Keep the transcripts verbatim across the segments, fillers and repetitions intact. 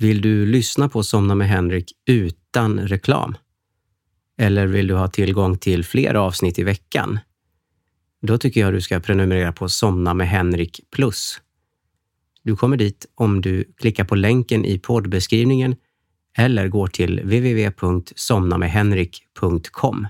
Vill du lyssna på Somna med Henrik utan reklam? Eller vill du ha tillgång till fler avsnitt i veckan? Då tycker jag du ska prenumerera på Somna med Henrik Plus. Du kommer dit om du klickar på länken i poddbeskrivningen eller går till w w w punkt somna med henrik punkt com.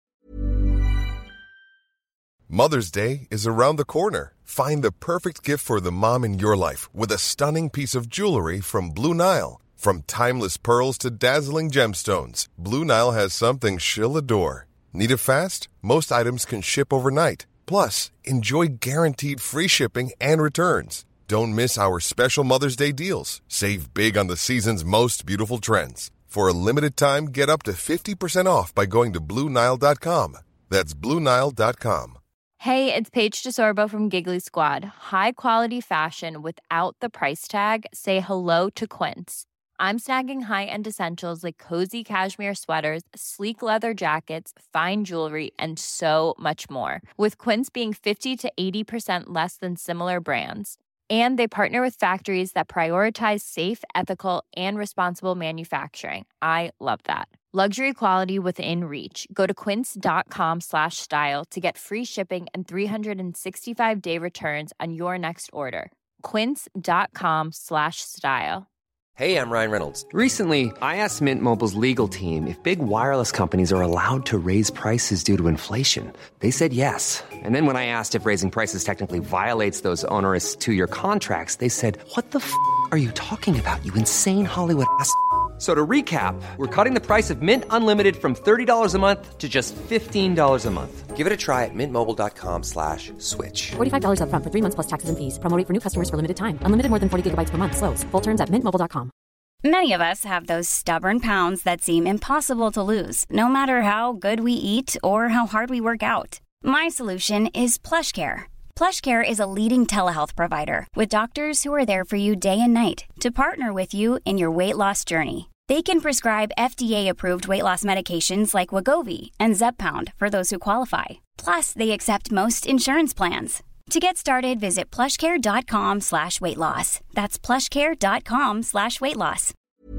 Mother's Day is around the corner. Find the perfect gift for the mom in your life with a stunning piece of jewelry from Blue Nile. From timeless pearls to dazzling gemstones, Blue Nile has something she'll adore. Need it fast? Most items can ship overnight. Plus, enjoy guaranteed free shipping and returns. Don't miss our special Mother's Day deals. Save big on the season's most beautiful trends. For a limited time, get up to fifty percent off by going to blue nile dot com. That's blue nile dot com. Hey, it's Paige DeSorbo from Giggly Squad. High quality fashion without the price tag. Say hello to Quince. I'm snagging high-end essentials like cozy cashmere sweaters, sleek leather jackets, fine jewelry, and so much more. With Quince being fifty to eighty percent less than similar brands. And they partner with factories that prioritize safe, ethical, and responsible manufacturing. I love that. Luxury quality within reach. Go to quince.com slash style to get free shipping and three sixty-five day returns on your next order. Quince.com slash style. Hey, I'm Ryan Reynolds. Recently, I asked Mint Mobile's legal team if big wireless companies are allowed to raise prices due to inflation. They said yes. And then when I asked if raising prices technically violates those onerous two-year contracts, they said, what the f*** are you talking about, you insane Hollywood ass f- So to recap, we're cutting the price of Mint Unlimited from thirty dollars a month to just fifteen dollars a month. Give it a try at mintmobile.com slash switch. forty-five dollars up front for three months plus taxes and fees. Promo rate for new customers for limited time. Unlimited more than forty gigabytes per month. Slows full terms at mint mobile dot com. Many of us have those stubborn pounds that seem impossible to lose, no matter how good we eat or how hard we work out. My solution is PlushCare. PlushCare is a leading telehealth provider with doctors who are there for you day and night to partner with you in your weight loss journey. They can prescribe F D A-approved weight loss medications like Wegovy and Zepbound for those who qualify. Plus, they accept most insurance plans. To get started, visit plushcare.com slash weight loss. That's plushcare.com slash weight loss.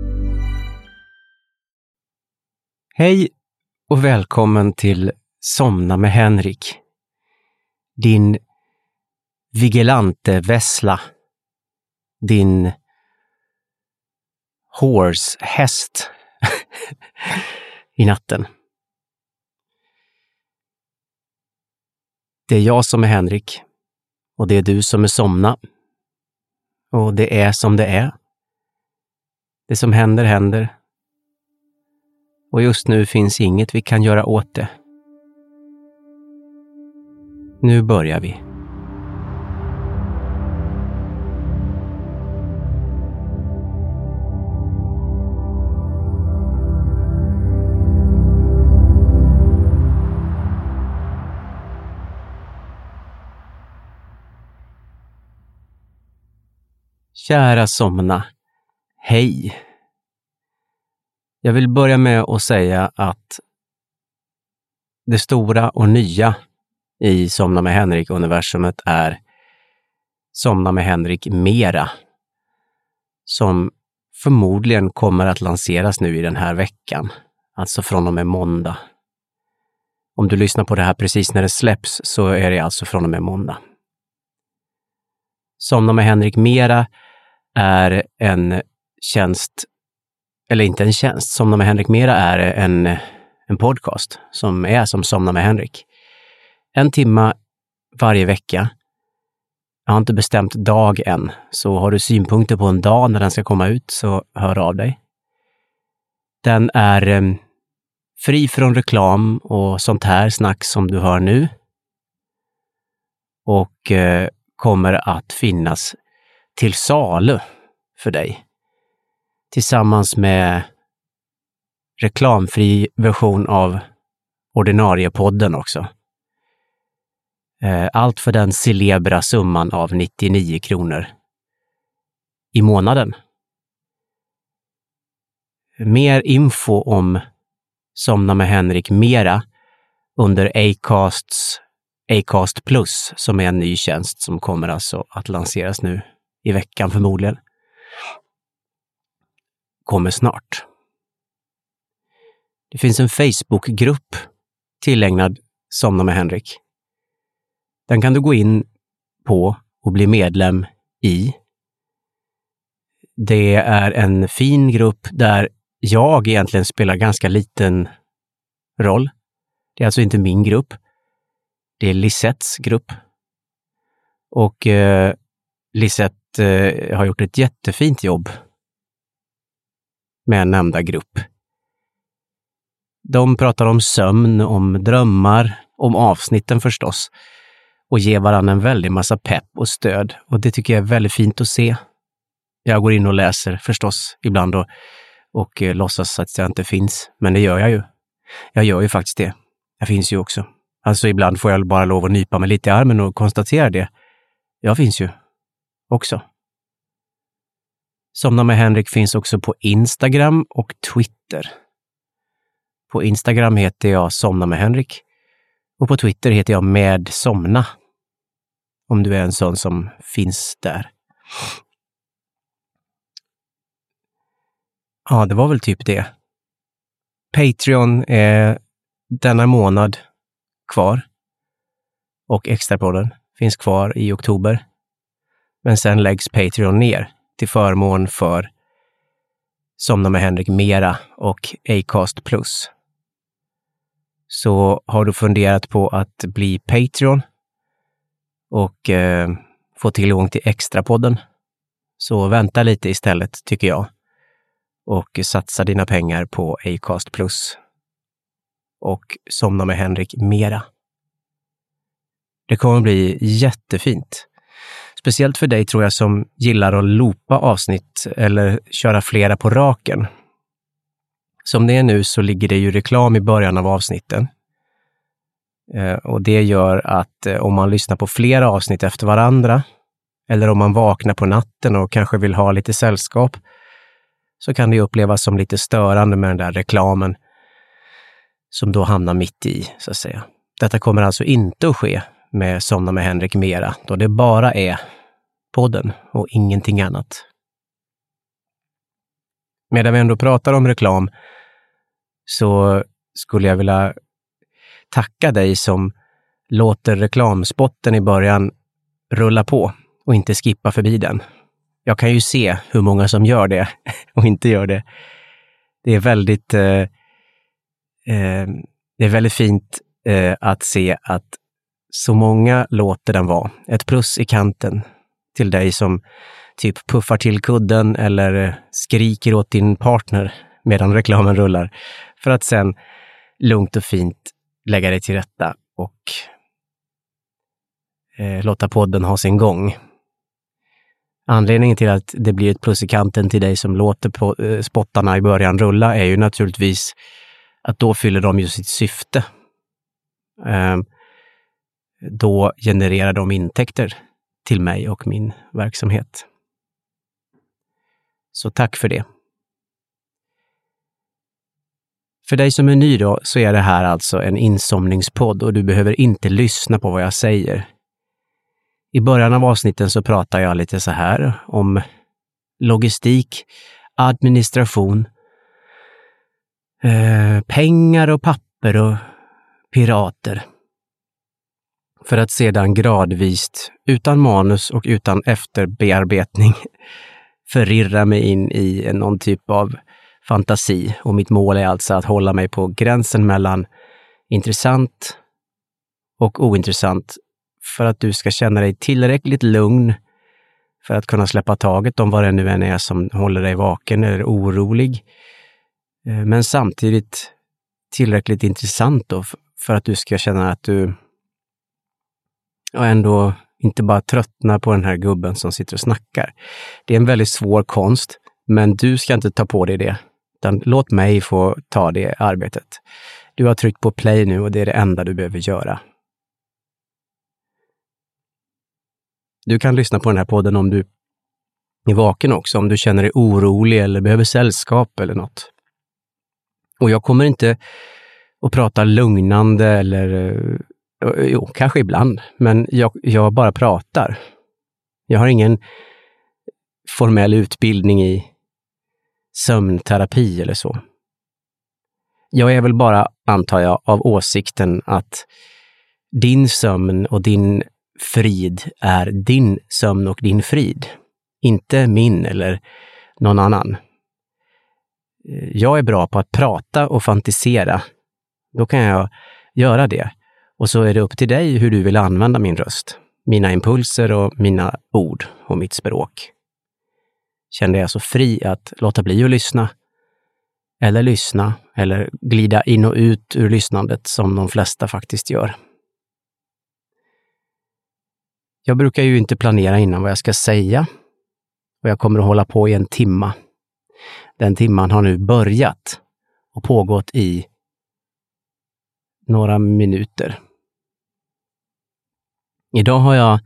Hej och välkommen till Somna med Henrik. Din vigilante vessla. Din horse, häst i natten. Det är jag som är Henrik och det är du som är Somna. Och det är som det är. Det som händer händer. Och just nu finns inget vi kan göra åt det. Nu börjar vi. Kära Somna, hej. Jag vill börja med att säga att det stora och nya i Somna med Henrik-universumet är Somna med Henrik Mera, som förmodligen kommer att lanseras nu i den här veckan, alltså från och med måndag. Om du lyssnar på det här precis när det släpps så är det alltså från och med måndag. Somna med Henrik Mera är en tjänst, eller inte en tjänst, Somna med Henrik Mera är en, en podcast som är som Somna med Henrik. En timma varje vecka. Jag har inte bestämt dag än, så har du synpunkter på en dag när den ska komma ut så hör av dig. Den är eh, fri från reklam och sånt här snack som du hör nu. Och eh, kommer att finnas till salu för dig. Tillsammans med reklamfri version av ordinarie podden också. Allt för den celebra summan av nittionio kronor i månaden. Mer info om Somna med Henrik Mera under Acasts Acast Plus, som är en ny tjänst som kommer alltså att lanseras nu i veckan förmodligen. kommer snart. Det finns en Facebookgrupp tillägnad Somna med Henrik. Den kan du gå in på och bli medlem i. Det är en fin grupp där jag egentligen spelar ganska liten roll. Det är alltså inte min grupp. Det är Lisettes grupp. Och eh, Lisette eh, har gjort ett jättefint jobb med en nämnda grupp. De pratar om sömn, om drömmar, om avsnitten förstås. Och ger varandra en väldig massa pepp och stöd. Och det tycker jag är väldigt fint att se. Jag går in och läser förstås ibland och, och eh, låtsas att jag inte finns. Men det gör jag ju. Jag gör ju faktiskt det. Jag finns ju också. Alltså ibland får jag bara lov att nypa mig lite i armen och konstatera det. Jag finns ju också. Somna med Henrik finns också på Instagram och Twitter. På Instagram heter jag Somna med Henrik. Och på Twitter heter jag Med Somna. Om du är en sån som finns där. Ja, det var väl typ det. Patreon är denna månad kvar. Och Extrapodden finns kvar i oktober. Men sen läggs Patreon ner till förmån för Somna med Henrik Mera och Acast Plus. Så har du funderat på att bli Patreon och eh, få tillgång till Extrapodden, så vänta lite istället tycker jag. Och satsa dina pengar på Acast Plus och Somna med Henrik Mera. Det kommer bli jättefint. Speciellt för dig tror jag som gillar att loopa avsnitt eller köra flera på raken. Som det är nu så ligger det ju reklam i början av avsnitten. Eh, och det gör att eh, om man lyssnar på flera avsnitt efter varandra eller om man vaknar på natten och kanske vill ha lite sällskap, så kan det upplevas som lite störande med den där reklamen som då hamnar mitt i, så att säga. Detta kommer alltså inte att ske med Somna med Henrik Mera, då det bara är podden och ingenting annat. Medan vi ändå pratar om reklam så skulle jag vilja tacka dig som låter reklamspotten i början rulla på och inte skippa förbi den. Jag kan ju se hur många som gör det och inte gör det. Det är väldigt, eh, eh, det är väldigt fint eh, att se att så många låter den vara. Ett plus i kanten till dig som typ puffar till kudden eller skriker åt din partner medan reklamen rullar. För att sen lugnt och fint lägga dig till rätta och eh, låta podden ha sin gång. Anledningen till att det blir ett plus i kanten till dig som låter på, eh, spottarna i början rulla är ju naturligtvis att då fyller de ju sitt syfte. Eh, då genererar de intäkter till mig och min verksamhet. Så tack för det. För dig som är ny då så är det här alltså en insomningspodd och du behöver inte lyssna på vad jag säger. I början av avsnitten så pratar jag lite så här om logistik, administration, eh, pengar och papper och pirater. För att sedan gradvis, utan manus och utan efterbearbetning, förirra mig in i någon typ av fantasi. Och mitt mål är alltså att hålla mig på gränsen mellan intressant och ointressant för att du ska känna dig tillräckligt lugn för att kunna släppa taget om vad det nu än är som håller dig vaken eller orolig. Men samtidigt tillräckligt intressant då för att du ska känna att du och ändå inte bara tröttnar på den här gubben som sitter och snackar. Det är en väldigt svår konst, men du ska inte ta på dig det. Utan låt mig få ta det arbetet. Du har tryckt på play nu och det är det enda du behöver göra. Du kan lyssna på den här podden om du är vaken också, om du känner dig orolig eller behöver sällskap eller något. Och jag kommer inte att prata lugnande eller, jo, kanske ibland, men jag, jag bara pratar. Jag har ingen formell utbildning i sömnterapi eller så. Jag är väl bara, antar jag, av åsikten att din sömn och din frid är din sömn och din frid. Inte min eller någon annan. Jag är bra på att prata och fantisera. Då kan jag göra det. Och så är det upp till dig hur du vill använda min röst. Mina impulser och mina ord och mitt språk. Kände jag så fri att låta bli att lyssna. Eller lyssna. Eller glida in och ut ur lyssnandet som de flesta faktiskt gör. Jag brukar ju inte planera innan vad jag ska säga. Och jag kommer att hålla på i en timma. Den timman har nu börjat och pågått i några minuter. Idag har jag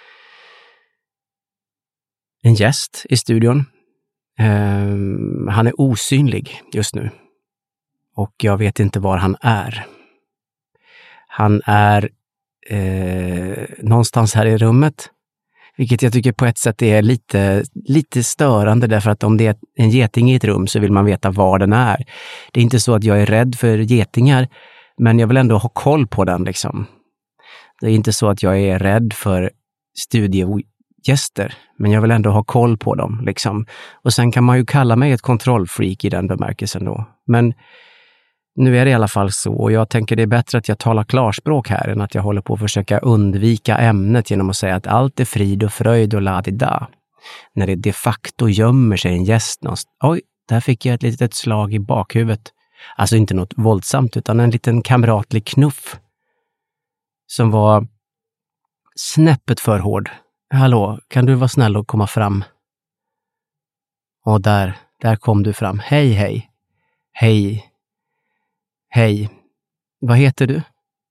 en gäst i studion. Um, han är osynlig just nu. Och jag vet inte var han är. Han är eh, någonstans här i rummet. Vilket jag tycker på ett sätt är lite, lite störande, därför att om det är en geting i ett rum så vill man veta var den är. Det är inte så att jag är rädd för getingar, men jag vill ändå ha koll på den liksom. Det är inte så att jag är rädd för studiegäster, men jag vill ändå ha koll på dem liksom. Och sen kan man ju kalla mig ett kontrollfreak i den bemärkelsen då. Men nu är det i alla fall så, och jag tänker det är bättre att jag talar klarspråk här än att jag håller på att försöka undvika ämnet genom att säga att allt är frid och fröjd och ladida. När det de facto gömmer sig en gäst någonstans. Oj, där fick jag ett litet slag i bakhuvudet. Alltså inte något våldsamt utan en liten kamratlig knuff. Som var snäppet för hård. Hallå, kan du vara snäll och komma fram? Och där, där kom du fram. Hej, hej. Hej. Hej, vad heter du?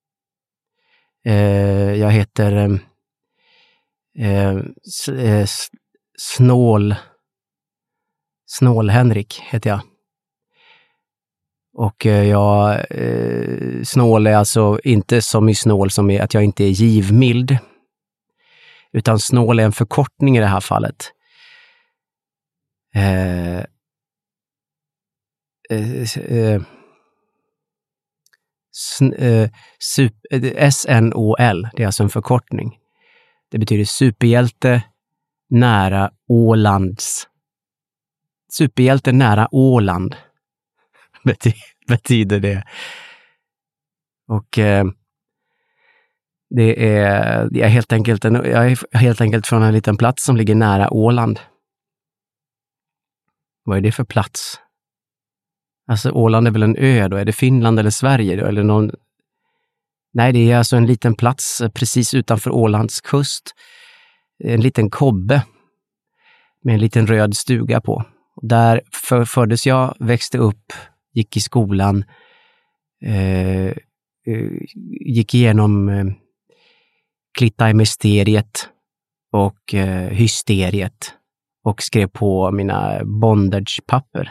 Eh, jag heter eh, s- eh, Snål Snål Henrik heter jag. Och eh, jag eh, snål är alltså inte som i snål som är att jag inte är givmild. Utan snål är en förkortning i det här fallet. Eh, eh, eh, S N O L, det är alltså en förkortning. Det betyder superhjälte nära Ålands. Superhjälte nära Åland betyder det. Och eh, det är, det är helt enkelt en, jag är helt enkelt från en liten plats som ligger nära Åland. Vad är det för plats? Alltså Åland är väl en ö då? Är det Finland eller Sverige då? Eller någon... Nej, det är alltså en liten plats precis utanför Ålands kust. En liten kobbe med en liten röd stuga på. Där för, föddes jag, växte upp, gick i skolan, eh, gick igenom eh, Klittaimysteriet och eh, hysteriet och skrev på mina bondage-papper.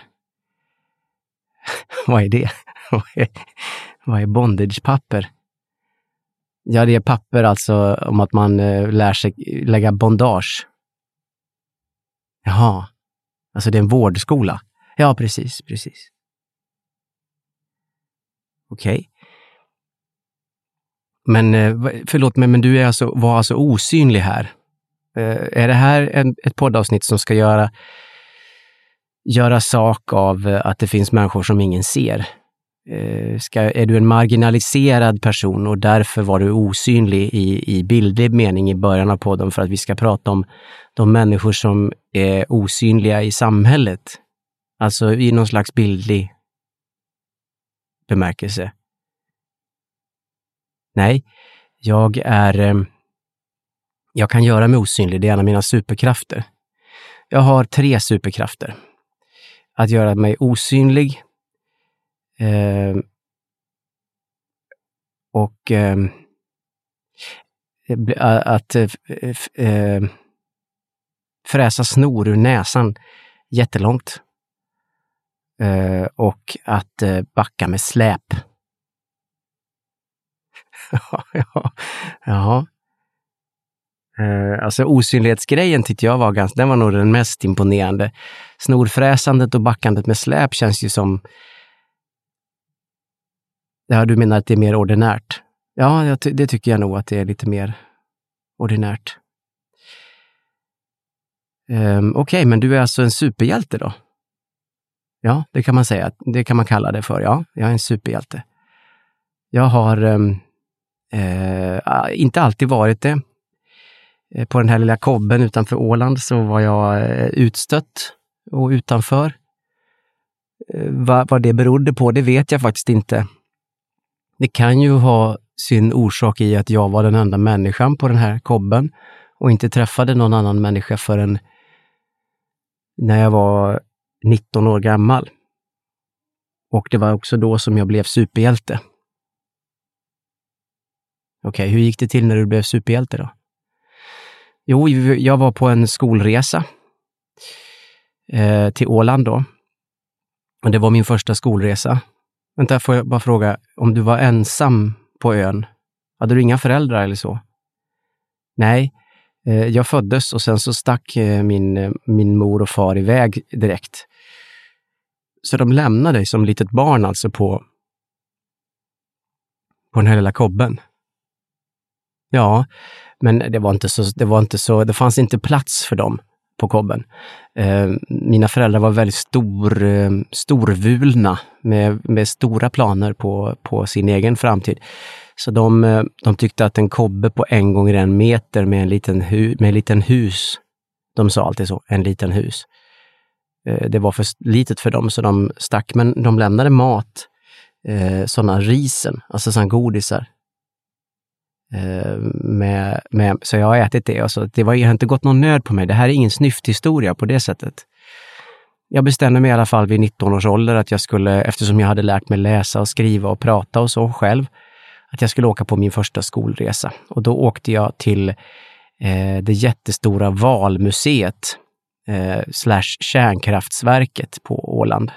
Vad är det? Vad är bondage-papper? Ja, det är papper alltså om att man eh, lär sig lägga bondage. Jaha, alltså det är en vårdskola. Ja, precis, precis. Okej. Okay. Men eh, förlåt mig, men du är alltså, var alltså osynlig här. Eh, är det här en, ett poddavsnitt som ska göra göra sak av att det finns människor som ingen ser? Eh, ska, är du en marginaliserad person och därför var du osynlig i, i bildlig mening i början av podden för att vi ska prata om de människor som är osynliga i samhället? Alltså i någon slags bildlig bemärkelse. Nej, jag är... Eh, jag kan göra mig osynlig, det är en av mina superkrafter. Jag har tre superkrafter. Att göra mig osynlig, eh, och eh, att eh, fräsa snor ur näsan jättelångt eh, och att eh, backa med släp. ja, ja. Eh, alltså osynlighetsgrejen tyckte jag var ganska, den var nog den mest imponerande. Snorfräsandet och backandet med släp känns ju som, ja, du menar att det är mer ordinärt? Ja, jag ty- det tycker jag nog att det är lite mer ordinärt. Um, Okej, okay, men du är alltså en superhjälte då? Ja, det kan man säga. Det kan man kalla det för. Ja, jag är en superhjälte. Jag har um, eh, inte alltid varit det. På den här lilla kobben utanför Åland så var jag eh, utstött och utanför. Eh, vad, vad det berodde på, det vet jag faktiskt inte. Det kan ju ha sin orsak i att jag var den enda människan på den här kobben och inte träffade någon annan människa förrän när jag var nitton år gammal. Och det var också då som jag blev superhjälte. Okej, hur gick det till när du blev superhjälte då? Jo, jag var på en skolresa eh, till Åland då. Och det var min första skolresa. Vänta, får jag bara fråga, om du var ensam på ön, hade du inga föräldrar eller så? Nej, eh, jag föddes och sen så stack eh, min, min mor och far iväg direkt. Så de lämnade dig som litet barn alltså på, på den här lilla kobben. Ja, men det var inte så, det var inte så, det fanns inte plats för dem på kobben. Eh, mina föräldrar var väldigt stor, eh, storvulna med, med stora planer på, på sin egen framtid. Så de, eh, de tyckte att en kobbe på en gånger en meter med en liten, hu, med en liten hus, de sa alltid så, en liten hus. Eh, det var för litet för dem så de stack, men de lämnade mat, eh, sådana risen, alltså sådana godisar. Med, med, så jag har ätit det. Alltså, det var, jag har inte gått någon nöd på mig. Det här är ingen snyfthistoria på det sättet. Jag bestämde mig i alla fall vid nitton års ålder att jag skulle, eftersom jag hade lärt mig läsa och skriva och prata och så själv, att jag skulle åka på min första skolresa. Och då åkte jag till eh, det jättestora Valmuseet eh, slash kärnkraftsverket på Åland.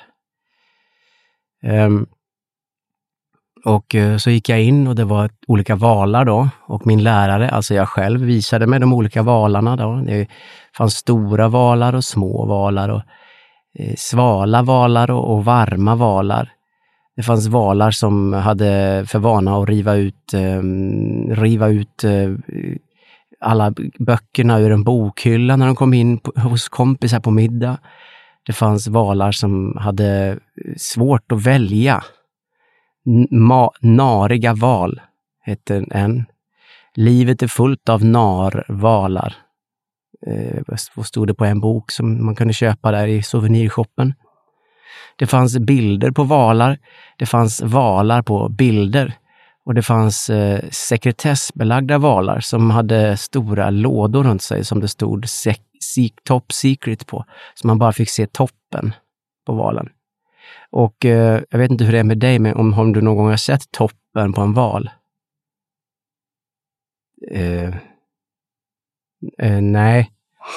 Um, Och så gick jag in och det var olika valar då och min lärare, alltså jag själv, visade mig de olika valarna då. Det fanns stora valar och små valar och eh, svala valar och, och varma valar. Det fanns valar som hade för vana att riva ut, eh, riva ut eh, alla böckerna ur en bokhylla när de kom in på, hos kompisar på middag. Det fanns valar som hade svårt att välja. Ma- nariga val hette en. Livet är fullt av narvalar. Eh, vad stod det på en bok som man kunde köpa där i souvenirshoppen. Det fanns bilder på valar. Det fanns valar på bilder. Och det fanns eh, sekretessbelagda valar som hade stora lådor runt sig som det stod sek- sek- top secret på. Så man bara fick se toppen på valen. Och eh, jag vet inte hur det är med dig, men om, om du någon gång har sett toppen på en val? Eh, eh, nej.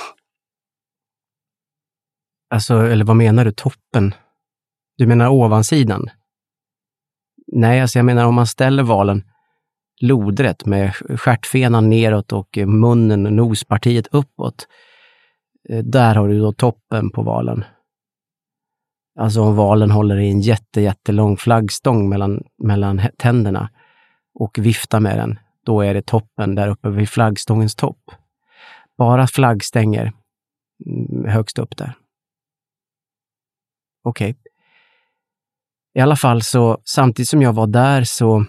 Alltså, eller vad menar du, toppen? Du menar ovansidan? Nej, alltså jag menar om man ställer valen lodrätt med stjärtfenan neråt och munnen och nospartiet uppåt. Eh, där har du då toppen på valen. Alltså om valen håller i en jätte, jättelång flaggstång mellan, mellan tänderna och viftar med den, då är det toppen där uppe vid flaggstångens topp. Bara flaggstänger högst upp där. Okej. Okay. I alla fall så, samtidigt som jag var där så,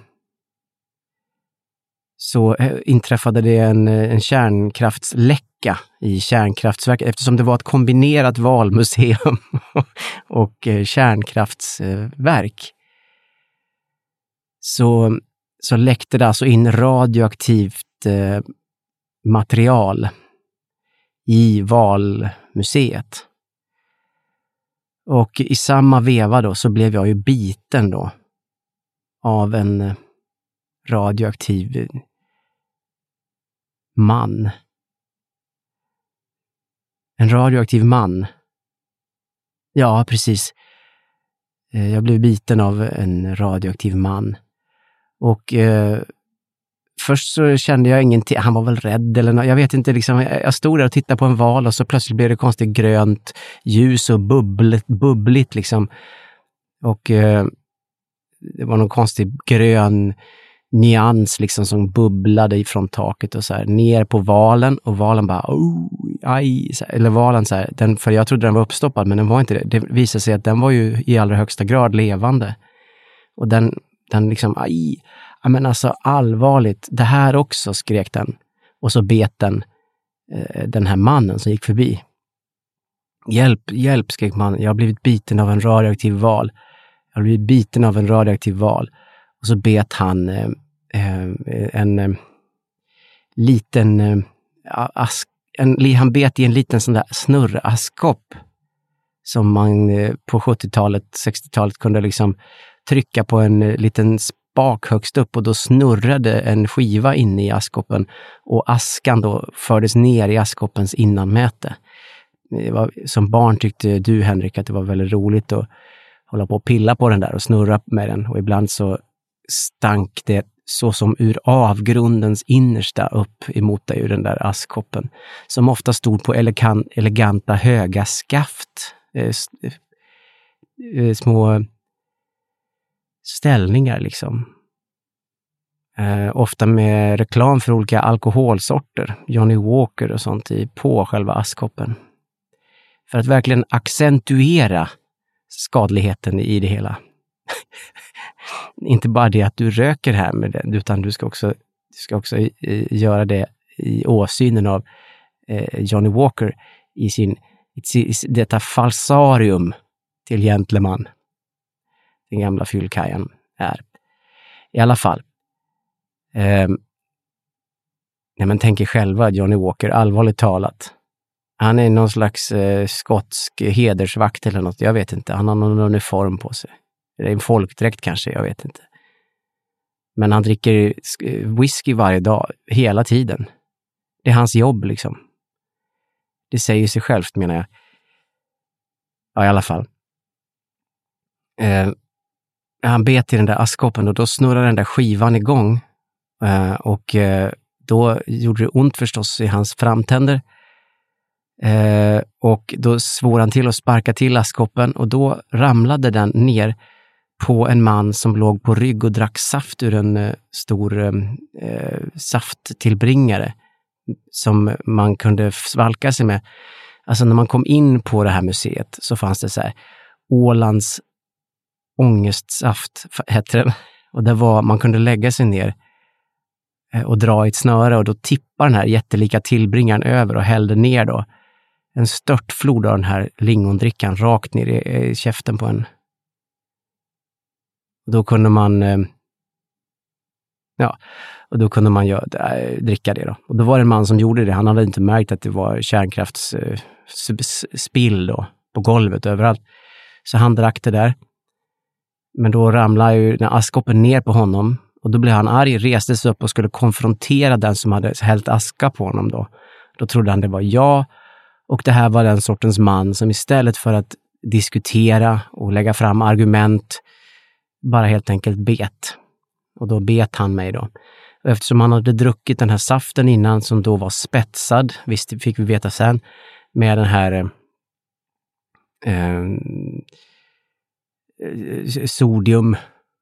så inträffade det en, en kärnkraftsläcka i kärnkraftverket, eftersom det var ett kombinerat valmuseum och kärnkraftsverk. Så, så läckte det alltså in radioaktivt eh, material i valmuseet. Och i samma veva då så blev jag ju biten då av en radioaktiv man. En radioaktiv man. Ja, precis. Jag blev biten av en radioaktiv man. Och eh, först så kände jag ingenting, han var väl rädd eller något, jag vet inte, liksom, jag stod där och tittade på en val och så plötsligt blev det konstigt grönt ljus och bubbligt, bubbligt liksom. Och eh, det var någon konstig grön nyans liksom som bubblade ifrån taket och så här ner på valen, och valen bara oh, aj, så här, eller valen så här, den, för jag trodde den var uppstoppad men den var inte det. Det visade sig att den var ju i allra högsta grad levande. Och den, den liksom aj, men alltså allvarligt, det här också, skrek den. Och så bet den eh, den här mannen som gick förbi. Hjälp, hjälp, skrek mannen. Jag har blivit biten av en radioaktiv val. Jag har blivit biten av en radioaktiv val. Och så bet han eh, en eh, liten eh, ask, en, han bet i en liten sån där snurraskkopp som man eh, på sjuttiotalet, sextiotalet kunde liksom trycka på en eh, liten spak högst upp och då snurrade en skiva inne i askkoppen och askan då fördes ner i askkoppens innanmäte. Det var, som barn tyckte du, Henrik, att det var väldigt roligt att hålla på och pilla på den där och snurra med den, och ibland så stank det så som ur avgrundens innersta upp emot dig ur den där askkoppen, som ofta stod på elegant, eleganta höga skaft, eh, eh, små ställningar liksom. Eh, ofta med reklam för olika alkoholsorter, Johnny Walker och sånt i, på själva askkoppen. För att verkligen accentuera skadligheten i det hela. Inte bara det att du röker här med det, utan du ska också, du ska också i, göra det i åsynen av eh, Johnny Walker i sin, i, i, detta falsarium till gentleman. Den gamla fyllkajan är. I alla fall. Eh, när man tänker själva Johnny Walker, allvarligt talat. Han är någon slags eh, skotsk hedersvakt eller något, jag vet inte. Han har någon uniform på sig. Det är en folkdräkt kanske, jag vet inte. Men han dricker whisky varje dag, hela tiden. Det är hans jobb liksom. Det säger sig självt, menar jag. Ja, i alla fall. Eh, han bet i den där askkoppen och då snurrade den där skivan igång. Eh, och eh, då gjorde det ont förstås i hans framtänder. Eh, och då svor han till att sparka till askkoppen och då ramlade den ner på en man som låg på rygg och drack saft ur en eh, stor eh, safttillbringare som man kunde svalka sig med. Alltså när man kom in på det här museet så fanns det så här Ålands ångestsaft hette den. Och det var, man kunde lägga sig ner eh, och dra i ett snöre och då tippar den här jättelika tillbringaren över och hällde ner då en störtflod av den här lingondrickan rakt ner i, i käften på en. Och då kunde man eh, ja, och då kunde man gör, äh, dricka det då. Och då var det en man som gjorde det. Han hade inte märkt att det var kärnkraftsspill eh, då på golvet överallt. Så han drack det där. Men då ramlade ju den askkoppen ner på honom och då blev han arg, reste sig upp och skulle konfrontera den som hade hällt aska på honom då. Då trodde han det var jag. Och det här var den sortens man som istället för att diskutera och lägga fram argument bara helt enkelt bet. Och då bet han mig då. Och eftersom han hade druckit den här saften innan som då var spetsad, visst fick vi veta sen, med den här eh, sodium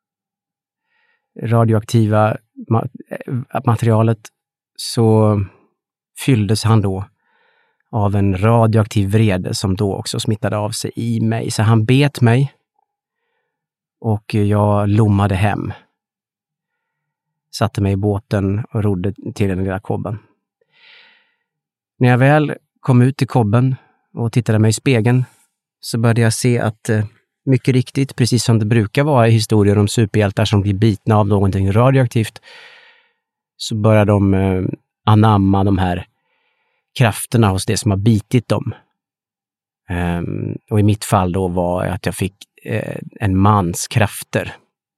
radioaktiva ma- materialet, så fylldes han då av en radioaktiv vrede som då också smittade av sig i mig. Så han bet mig och jag lommade hem. Satte mig i båten och rodde till den lilla kobben. När jag väl kom ut till kobben och tittade mig i spegeln så började jag se att eh, mycket riktigt, precis som det brukar vara i historier om superhjältar som blir bitna av någonting radioaktivt, så börjar de eh, anamma de här krafterna hos det som har bitit dem. Um, och i mitt fall då var att jag fick eh, en mans krafter.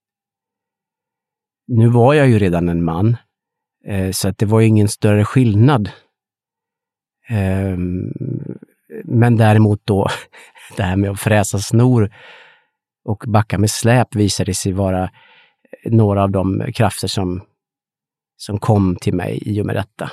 Nu var jag ju redan en man, eh, så att det var ju ingen större skillnad. Um, men däremot då, det här med att fräsa snor och backa med släp visade sig vara några av de krafter som som kom till mig i och med detta.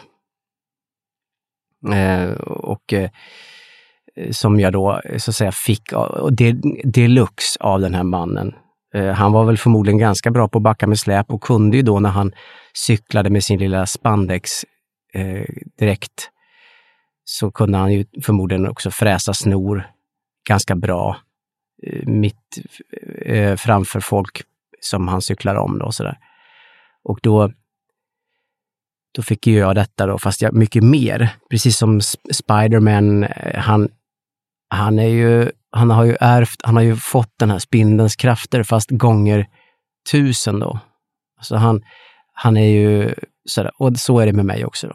Eh, och eh, som jag då så att säga fick och det, deluxe av den här mannen. Eh, han var väl förmodligen ganska bra på att backa med släp och kunde ju då när han cyklade med sin lilla spandex eh, direkt så kunde han ju förmodligen också fräsa snor ganska bra eh, mitt eh, framför folk som han cyklar om då och sådär. Och då Då fick ju jag detta då, fast jag mycket mer. Precis som Spider-Man, han, han är ju, han har ju ärvt, han har ju fått den här spindelns krafter fast gånger tusen då. Alltså han, han är ju sådär, och så är det med mig också då.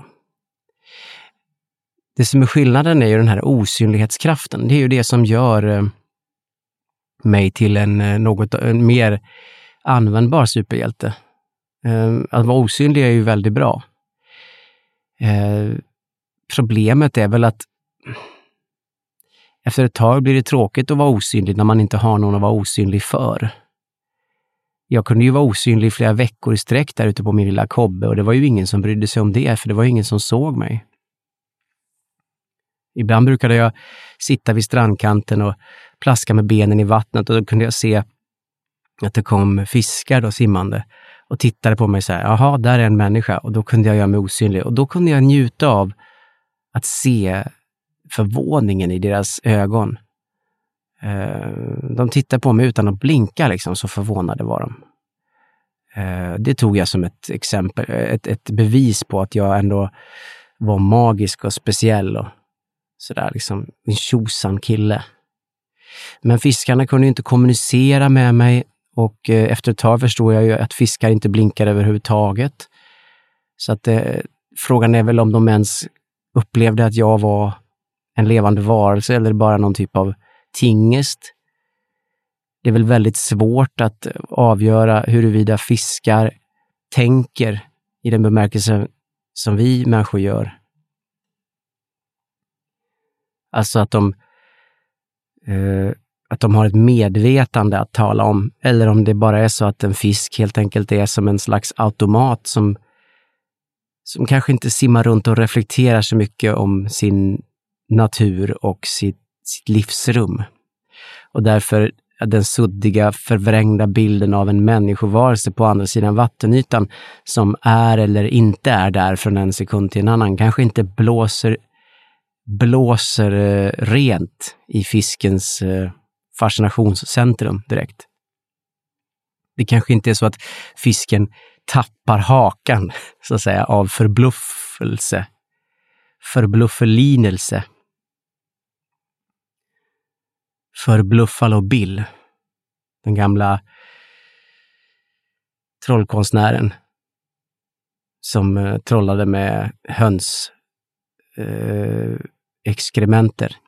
Det som är skillnaden är ju den här osynlighetskraften. Det är ju det som gör mig till en något en mer användbar superhjälte. Att vara osynlig är ju väldigt bra. Eh, problemet är väl att efter ett tag blir det tråkigt att vara osynlig när man inte har någon att vara osynlig för. Jag kunde ju vara osynlig flera veckor i sträck där ute på min lilla kobbe och det var ju ingen som brydde sig om det för det var ingen som såg mig. Ibland brukade jag sitta vid strandkanten och plaska med benen i vattnet och då kunde jag se att det kom fiskar då simmande. Och tittade på mig så här, jaha, där är en människa. Och då kunde jag göra mig osynlig. Och då kunde jag njuta av att se förvåningen i deras ögon. De tittade på mig utan att blinka liksom, så förvånade var de. Det tog jag som ett exempel, ett, ett bevis på att jag ändå var magisk och speciell. Och sådär liksom, en tjosan kille. Men fiskarna kunde inte kommunicera med mig. Och efter ett tag förstår jag ju att fiskar inte blinkar överhuvudtaget. Så att eh, frågan är väl om de ens upplevde att jag var en levande varelse eller bara någon typ av tingest. Det är väl väldigt svårt att avgöra huruvida fiskar tänker i den bemärkelse som vi människor gör. Alltså att de... Eh, att de har ett medvetande att tala om, eller om det bara är så att en fisk helt enkelt är som en slags automat som, som kanske inte simmar runt och reflekterar så mycket om sin natur och sitt, sitt livsrum. Och därför är den suddiga, förvrängda bilden av en människovarelse på andra sidan vattenytan som är eller inte är där från en sekund till en annan kanske inte blåser, blåser eh, rent i fiskens eh, fascinationscentrum direkt. Det kanske inte är så att fisken tappar hakan så att säga av förbluffelse, förbluffelinelse. För Buffalo Bill, den gamla trollkonstnären som eh, trollade med höns eh, exkrementer.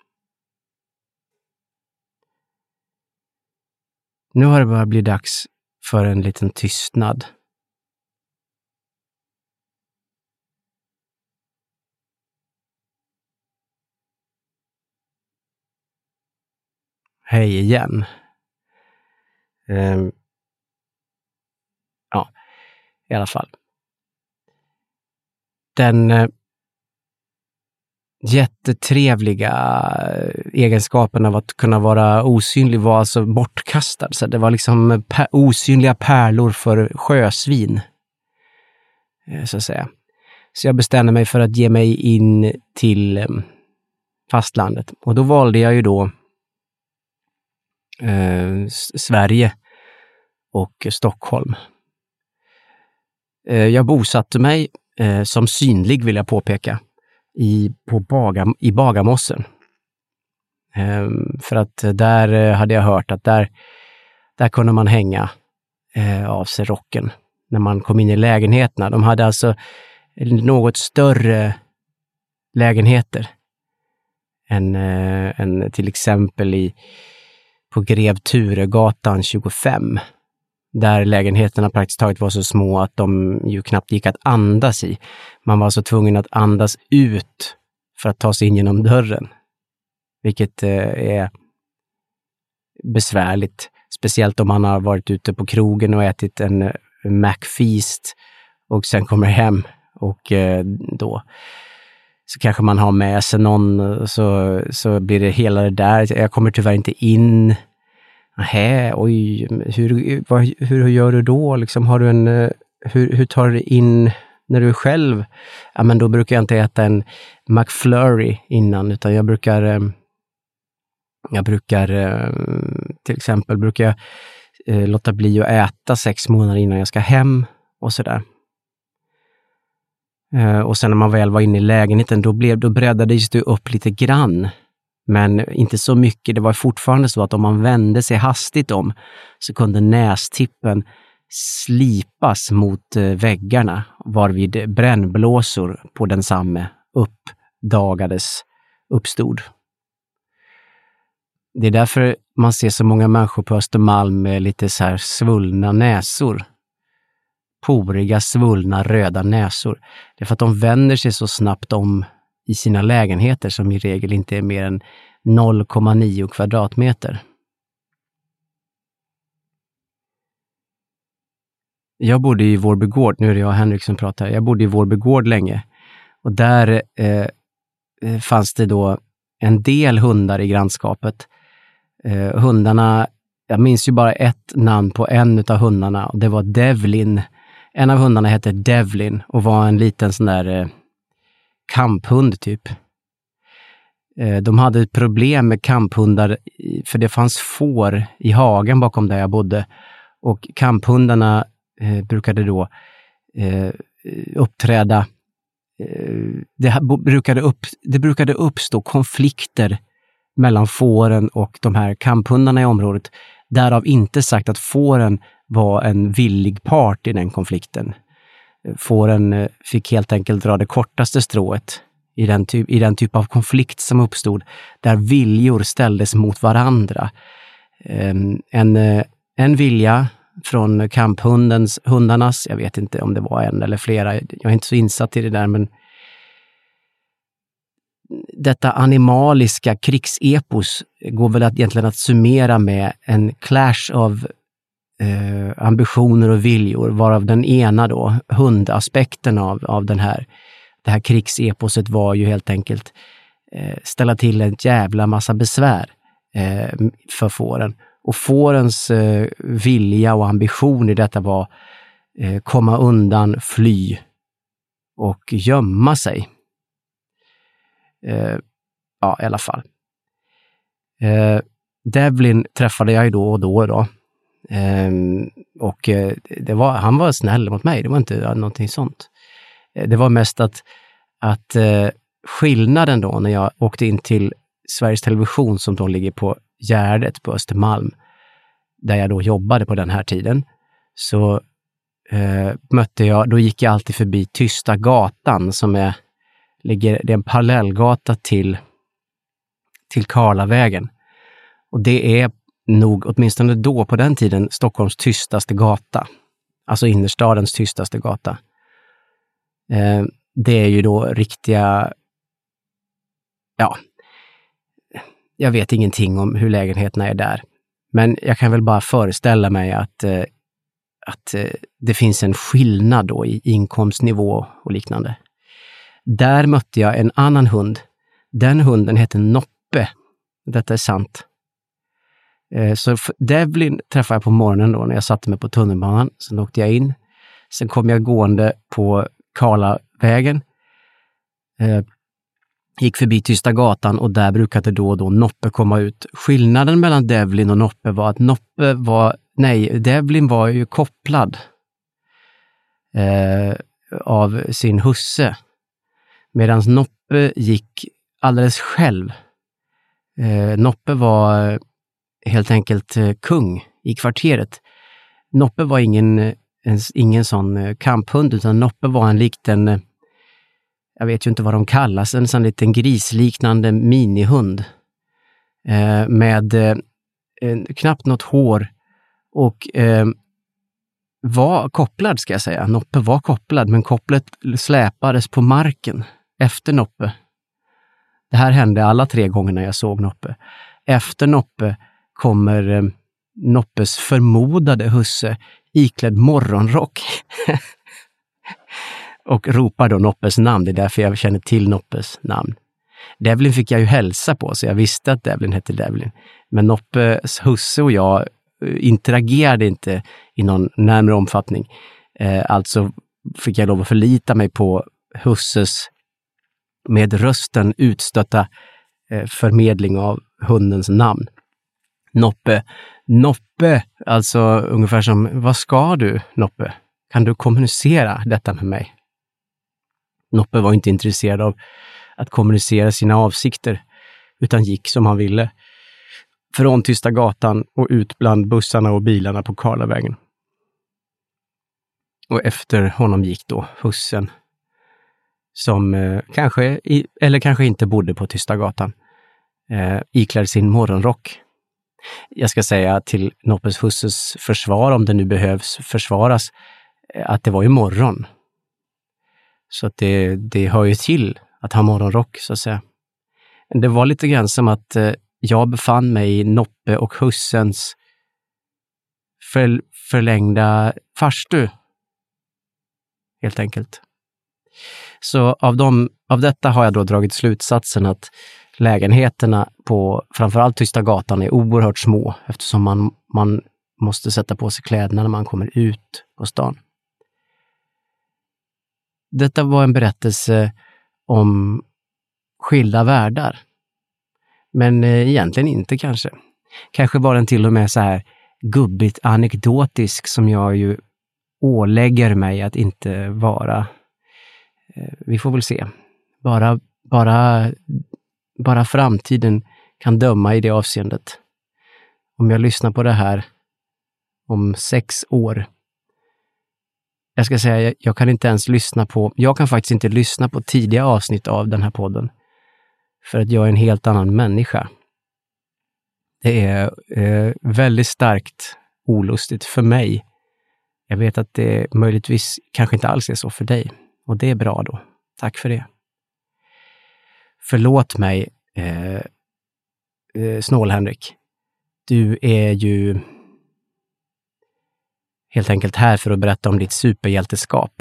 Nu har det börjat bli dags för en liten tystnad. Hej igen. Um, ja, i alla fall. Den uh, jättetrevliga egenskapen av att kunna vara osynlig var alltså bortkastad. Så det var liksom per- osynliga pärlor för sjösvin. Så att säga. Så jag bestämde mig för att ge mig in till um, fastlandet. Och då valde jag ju då Eh, Sverige och Stockholm. Eh, jag bosatte mig eh, som synlig, vill jag påpeka, i, på Baga, i Bagarmossen. Eh, för att där eh, hade jag hört att där, där kunde man hänga eh, av sig rocken när man kom in i lägenheterna. De hade alltså något större lägenheter än, eh, än till exempel i på Grev Turegatan tjugofem, där lägenheterna praktiskt taget var så små att de ju knappt gick att andas i. Man var så tvungen att andas ut för att ta sig in genom dörren, vilket eh, är besvärligt, speciellt om man har varit ute på krogen och ätit en McFeast och sen kommer hem och eh, då så kanske man har med sig någon, så, så blir det hela det där. Jag kommer tyvärr inte in. Nähä, oj, hur, vad, hur gör du då? Liksom, har du en, hur, hur tar du in när du är själv? Ja, men då brukar jag inte äta en McFlurry innan, utan jag brukar, jag brukar till exempel brukar jag låta bli att äta sex månader innan jag ska hem och sådär. Och sen när man väl var inne i lägenheten, då, blev, då breddades det upp lite grann. Men inte så mycket. Det var fortfarande så att om man vände sig hastigt om så kunde nästippen slipas mot väggarna, varvid brännblåsor på densamme uppdagades, uppstod. Det är därför man ser så många människor på Östermalm med lite så här svullna näsor. Poriga, svullna, röda näsor. Det är för att de vänder sig så snabbt om i sina lägenheter som i regel inte är mer än noll komma nio kvadratmeter. Jag bodde i Vårby gård, nu är det jag och Henrik som pratar, jag bodde i Vårby gård länge. Och där eh, fanns det då en del hundar i grannskapet. Eh, hundarna, jag minns ju bara ett namn på en av hundarna, och det var Devlin. En av hundarna hette Devlin och var en liten sån där eh, kamphund typ. Eh, de hade ett problem med kamphundar, för det fanns får i hagen bakom där jag bodde. Och kamphundarna eh, brukade då eh, uppträda. Eh, det, brukade upp, det brukade uppstå konflikter mellan fåren och de här kamphundarna i området. Därav inte sagt att fåren var en villig part i den konflikten. Fåren fick helt enkelt dra det kortaste strået i den, typ, i den typ av konflikt som uppstod, där viljor ställdes mot varandra. En, en vilja från kamphundens, hundarnas, jag vet inte om det var en eller flera, jag är inte så insatt i det där, men detta animaliska krigsepos går väl att, egentligen att summera med en clash av eh, ambitioner och viljor, varav den ena då, hundaspekten av, av den här, det här krigseposet var ju helt enkelt eh, ställa till en jävla massa besvär eh, för fåren. Och fårens eh, vilja och ambition i detta var eh, komma undan, fly och gömma sig. Uh, ja, i alla fall. Uh, Devlin träffade jag ju då och då. då. Uh, och uh, det var, han var snäll mot mig, det var inte uh, någonting sånt. Uh, det var mest att, att uh, skillnaden då när jag åkte in till Sveriges Television, som då ligger på Gärdet på Östermalm, där jag då jobbade på den här tiden, så uh, mötte jag, då gick jag alltid förbi Tysta gatan, som är ligger, det är en parallellgata till, till Karlavägen. Och det är nog, åtminstone då på den tiden, Stockholms tystaste gata. Alltså innerstadens tystaste gata. Eh, det är ju då riktiga, ja, jag vet ingenting om hur lägenheterna är där. Men jag kan väl bara föreställa mig att, eh, att eh, det finns en skillnad då i inkomstnivå och liknande. Där mötte jag en annan hund. Den hunden hette Noppe. Detta är sant. Så Devlin träffade jag på morgonen då när jag satte mig på tunnelbanan. Sen åkte jag in. Sen kom jag gående på Karlavägen. Gick förbi Tysta gatan, och där brukade då och då Noppe komma ut. Skillnaden mellan Devlin och Noppe var att Noppe var, nej, Devlin var ju kopplad eh, av sin husse. Medan Noppe gick alldeles själv. Eh, Noppe var helt enkelt eh, kung i kvarteret. Noppe var ingen, en, ingen sån eh, kamphund, utan Noppe var en liten, eh, jag vet ju inte vad de kallas, en sån liten grisliknande minihund. Eh, med eh, knappt något hår och eh, var kopplad, ska jag säga. Noppe var kopplad, men kopplet släpades på marken efter Noppe. Det här hände alla tre gångerna jag såg Noppe. Efter Noppe kommer eh, Noppes förmodade husse iklädd morgonrock. och ropar då Noppes namn. Det är därför jag känner till Noppes namn. Devlin fick jag ju hälsa på, så jag visste att Devlin hette Devlin. Men Noppes husse och jag interagerade inte i någon närmare omfattning. Eh, alltså fick jag lov att förlita mig på husses med rösten utstötta eh, förmedling av hundens namn. Noppe, Noppe, alltså ungefär som, vad ska du, Noppe? Kan du kommunicera detta med mig? Noppe var inte intresserad av att kommunicera sina avsikter, utan gick som han ville. Från Tysta gatan och ut bland bussarna och bilarna på Karlavägen. Och efter honom gick då hussen, som eh, kanske, i, eller kanske inte bodde på Tysta gatan, eh, iklädde sin morgonrock. Jag ska säga till Noppes husses försvar, om det nu behövs försvaras, att det var ju morgon. Så att det, det hör ju till att ha morgonrock, så att säga. Det var lite grann som att eh, jag befann mig i Noppe och hussens för, förlängda farstu. Helt enkelt. Så av, dem, av detta har jag då dragit slutsatsen att lägenheterna på framförallt Tysta gatan är oerhört små, eftersom man, man måste sätta på sig kläderna när man kommer ut på stan. Detta var en berättelse om skilda världar. Men eh, egentligen inte kanske. Kanske var den till och med så här gubbigt anekdotisk som jag ju ålägger mig att inte vara. Eh, vi får väl se. Bara, bara, bara framtiden kan döma i det avseendet. Om jag lyssnar på det här om sex år. Jag ska säga, jag, jag kan inte ens lyssna på, jag kan faktiskt inte lyssna på tidiga avsnitt av den här podden. För att jag är en helt annan människa. Det är eh, väldigt starkt olustigt för mig. Jag vet att det möjligtvis kanske inte alls är så för dig. Och det är bra då. Tack för det. Förlåt mig, eh, eh, Snål-Henrik. Du är ju helt enkelt här för att berätta om ditt superhjälteskap.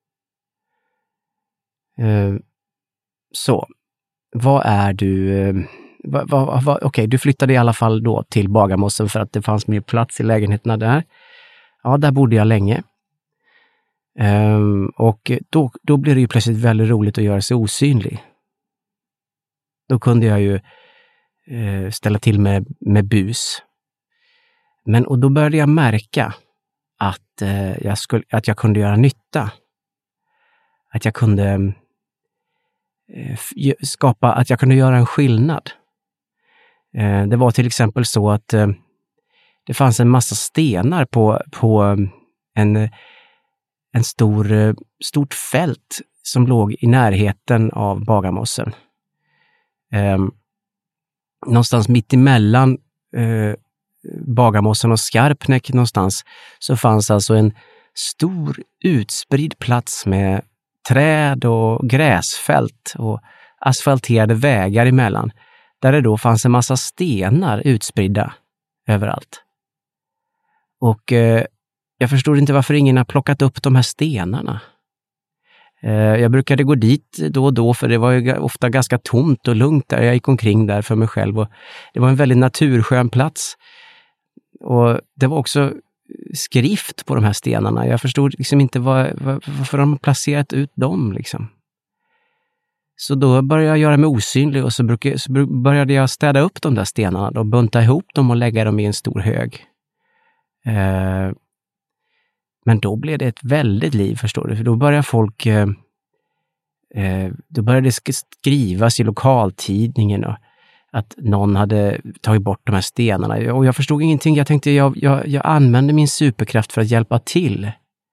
Eh, så. Vad är du... Eh, va, va, va, Okej, okay, du flyttade i alla fall då till Bagarmossen för att det fanns mer plats i lägenheterna där. Ja, där bodde jag länge. Um, och då, då blev det ju plötsligt väldigt roligt att göra sig osynlig. Då kunde jag ju eh, ställa till med, med bus. Men och då började jag märka att, eh, jag skulle, att jag kunde göra nytta. Att jag kunde eh, skapa, att jag kunde göra en skillnad. Eh, det var till exempel så att eh, det fanns en massa stenar på, på en, en stor, stort fält som låg i närheten av Bagarmossen. Eh, någonstans mitt emellan eh, Bagarmossen och Skarpnäck någonstans så fanns alltså en stor utspridd plats med träd och gräsfält och asfalterade vägar emellan. Där det då fanns en massa stenar utspridda överallt. Och eh, jag förstod inte varför ingen har plockat upp de här stenarna. Eh, jag brukade gå dit då och då för det var ju ofta ganska tomt och lugnt där. Jag gick omkring där för mig själv och det var en väldigt naturskön plats. Och det var också skrift på de här stenarna. Jag förstod liksom inte vad, vad, varför de har placerat ut dem liksom. Så då började jag göra mig osynlig och så, brukade, så började jag städa upp de där stenarna och bunta ihop dem och lägga dem i en stor hög. Eh, men då blev det ett väldigt liv, förstår du. För då började folk eh, eh, då började det skrivas i lokaltidningen och att någon hade tagit bort de här stenarna. Och jag förstod ingenting. Jag tänkte jag, jag, jag använde min superkraft för att hjälpa till.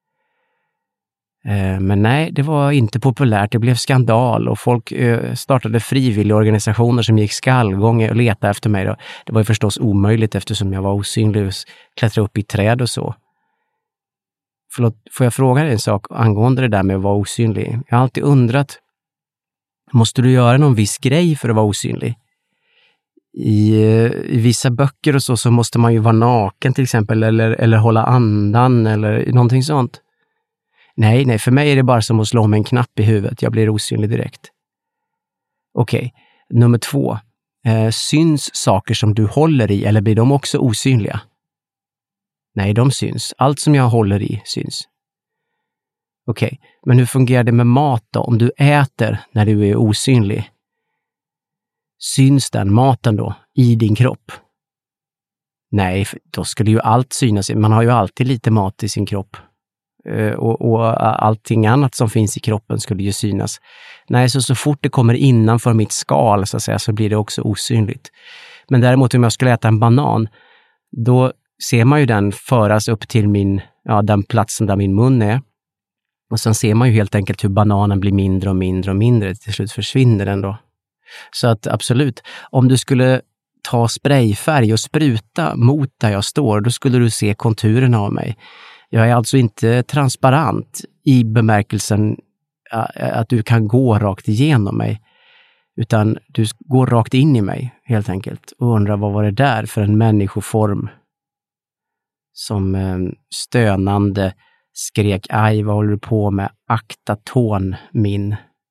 Eh, men nej, det var inte populärt. Det blev skandal och folk eh, startade frivilliga organisationer som gick skallgång och letade efter mig. Då. Det var ju förstås omöjligt eftersom jag var osynlig och klättrade upp i träd och så. Förlåt, får jag fråga dig en sak angående det där med att vara osynlig? Jag har alltid undrat, måste du göra någon viss grej för att vara osynlig? I, I vissa böcker och så, så måste man ju vara naken till exempel eller, eller hålla andan eller någonting sånt. Nej, nej, för mig är det bara som att slå med en knapp i huvudet. Jag blir osynlig direkt. Okej, okay. Nummer två. Eh, syns saker som du håller i eller blir de också osynliga? Nej, de syns. Allt som jag håller i syns. Okej, okay. Men hur fungerar det med mat då? Om du äter när du är osynlig, syns den maten då i din kropp? Nej, då skulle ju allt synas. Man har ju alltid lite mat i sin kropp. Och, och allting annat som finns i kroppen skulle ju synas. Nej, så, så fort det kommer innanför mitt skal så att säga, så blir det också osynligt. Men däremot om jag skulle äta en banan, då ser man ju den föras upp till min, ja, den platsen där min mun är. Och sen ser man ju helt enkelt hur bananen blir mindre och mindre och mindre. Till slut försvinner den då. Så att absolut, om du skulle ta sprayfärg och spruta mot där jag står, då skulle du se konturerna av mig. Jag är alltså inte transparent i bemärkelsen att du kan gå rakt igenom mig, utan du går rakt in i mig helt enkelt och undrar vad var det där för en människoform som stönande skrek, aj, vad håller du på med? Akta tån min.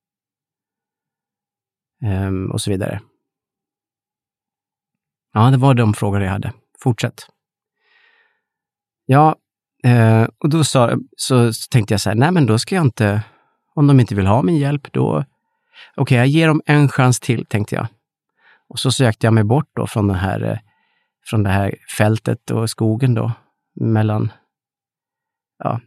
Um, och så vidare. Ja, det var de frågor jag hade. Fortsätt. Ja, eh, och då sa, så tänkte jag så här, nej men då ska jag inte, om de inte vill ha min hjälp, då, okej, okay, jag ger dem en chans till, tänkte jag. Och så sökte jag mig bort då från den här, från det här fältet och skogen då, mellan, ja,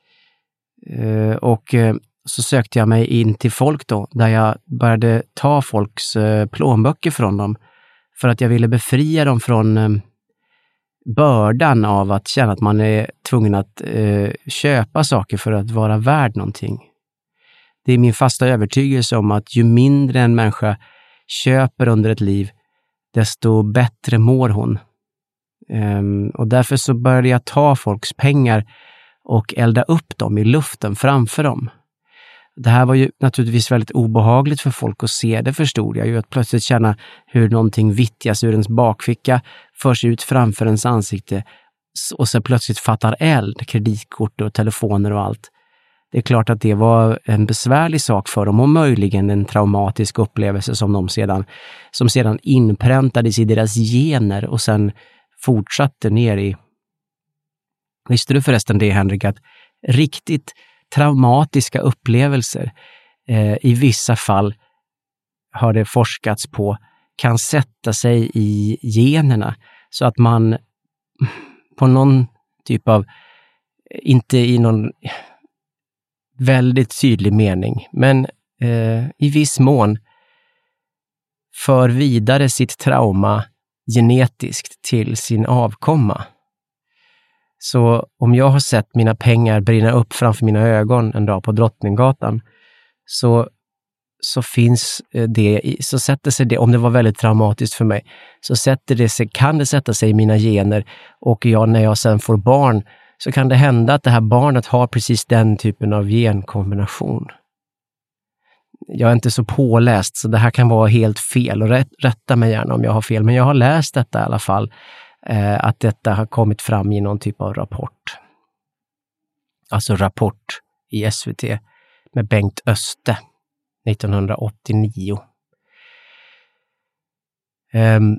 eh, och eh, så sökte jag mig in till folk då, där jag började ta folks eh, plånböcker från dem, för att jag ville befria dem från eh, bördan av att känna att man är tvungen att eh, köpa saker för att vara värd någonting. Det är min fasta övertygelse om att ju mindre en människa köper under ett liv, desto bättre mår hon. Um, och därför så började jag ta folks pengar och elda upp dem i luften framför dem. Det här var ju naturligtvis väldigt obehagligt för folk att se, det förstod jag ju, att plötsligt känna hur någonting vittjas ur ens bakficka, förs ut framför ens ansikte och så plötsligt fattar eld, kreditkort och telefoner och allt. Det är klart att det var en besvärlig sak för dem och möjligen en traumatisk upplevelse som de sedan, som sedan inpräntades i deras gener och sen fortsatte ner i... Visste du förresten det, Henrik, att riktigt traumatiska upplevelser eh, i vissa fall har det forskats på kan sätta sig i generna så att man på någon typ av, inte i någon väldigt tydlig mening, men eh, i viss mån för vidare sitt trauma genetiskt till sin avkomma. Så om jag har sett mina pengar brinna upp framför mina ögon en dag på Drottninggatan, så, så finns det, så sätter sig det, om det var väldigt traumatiskt för mig, så sätter det sig, kan det sätta sig i mina gener, och jag, när jag sen får barn, så kan det hända att det här barnet har precis den typen av genkombination. Jag är inte så påläst, så det här kan vara helt fel, och rätt, rätta mig gärna om jag har fel, men jag har läst detta i alla fall. Att detta har kommit fram i någon typ av rapport. Alltså rapport i S V T med Bengt Öste nittonhundraåttionio. Um,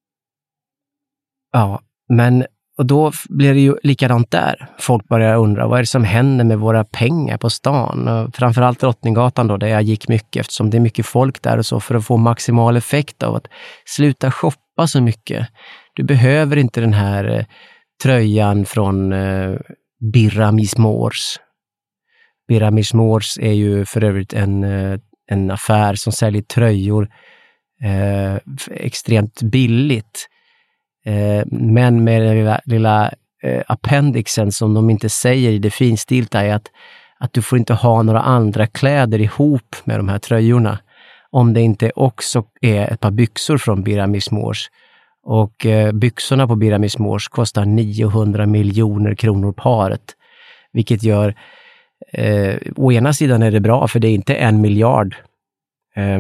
ja, men och då blir det ju likadant där. Folk börjar undra, vad är det som händer med våra pengar på stan? Och framförallt Drottninggatan då, där jag gick mycket, eftersom det är mycket folk där och så, för att få maximal effekt av att sluta shoppa så mycket. Du behöver inte den här eh, tröjan från eh, Birra Miss Moores. Birra Miss Moores är ju för övrigt en, eh, en affär som säljer tröjor eh, extremt billigt. Eh, men med den lilla, lilla eh, appendixen som de inte säger i det finstilta är att, att du får inte ha några andra kläder ihop med de här tröjorna. Om det inte också är ett par byxor från Birra Miss Moores. Och eh, byxorna på Birra Miss Moores kostar niohundra miljoner kronor paret. Vilket gör, eh, å ena sidan är det bra, för det är inte en miljard. Eh,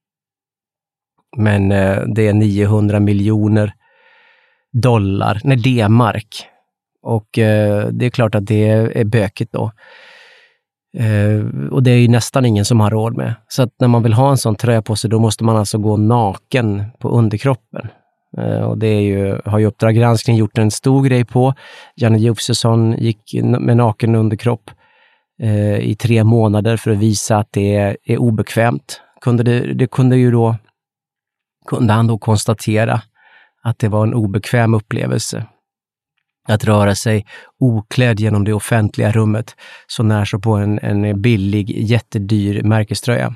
men eh, det är niohundra miljoner dollar, nej, D-mark. Och eh, det är klart att det är, är bökigt då. Eh, och det är ju nästan ingen som har råd med. Så att när man vill ha en sån tröja på sig, då måste man alltså gå naken på underkroppen. Eh, och det är ju, har ju Uppdrag granskning gjort en stor grej på. Janne Josefsson gick med naken underkropp eh, i tre månader för att visa att det är, är obekvämt. Kunde det, det kunde ju då kunde han då konstatera att det var en obekväm upplevelse att röra sig oklädd genom det offentliga rummet så när så på en, en billig, jättedyr märkeströja.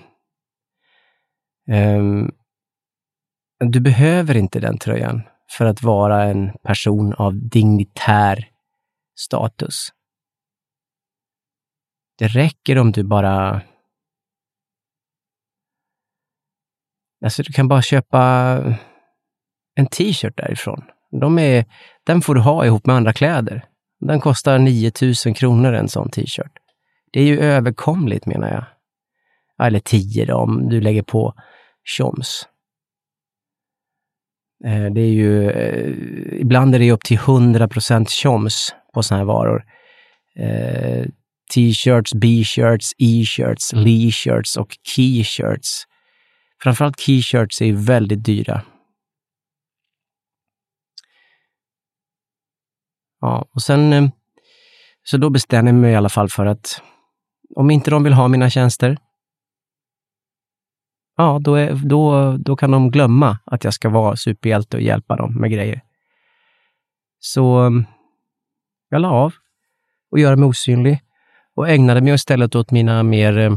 Um, du behöver inte den tröjan för att vara en person av dignitär status. Det räcker om du bara... Alltså du kan bara köpa en t-shirt därifrån. De är, den får du ha ihop med andra kläder. Den kostar nio tusen kronor en sån t-shirt. Det är ju överkomligt menar jag. Eller tio då, om du lägger på tjoms. Det är ju, ibland är det upp till hundra procent tjoms på såna här varor. T-shirts, B-shirts, E-shirts, Lee-shirts och Key-shirts. Framförallt Key-shirts är väldigt dyra. Ja, och sen så då bestämmer jag mig i alla fall för att om inte de vill ha mina tjänster, ja, då, är, då, då kan de glömma att jag ska vara superhjälte och hjälpa dem med grejer. Så jag la av och göra mig osynlig och ägnade mig istället åt mina mer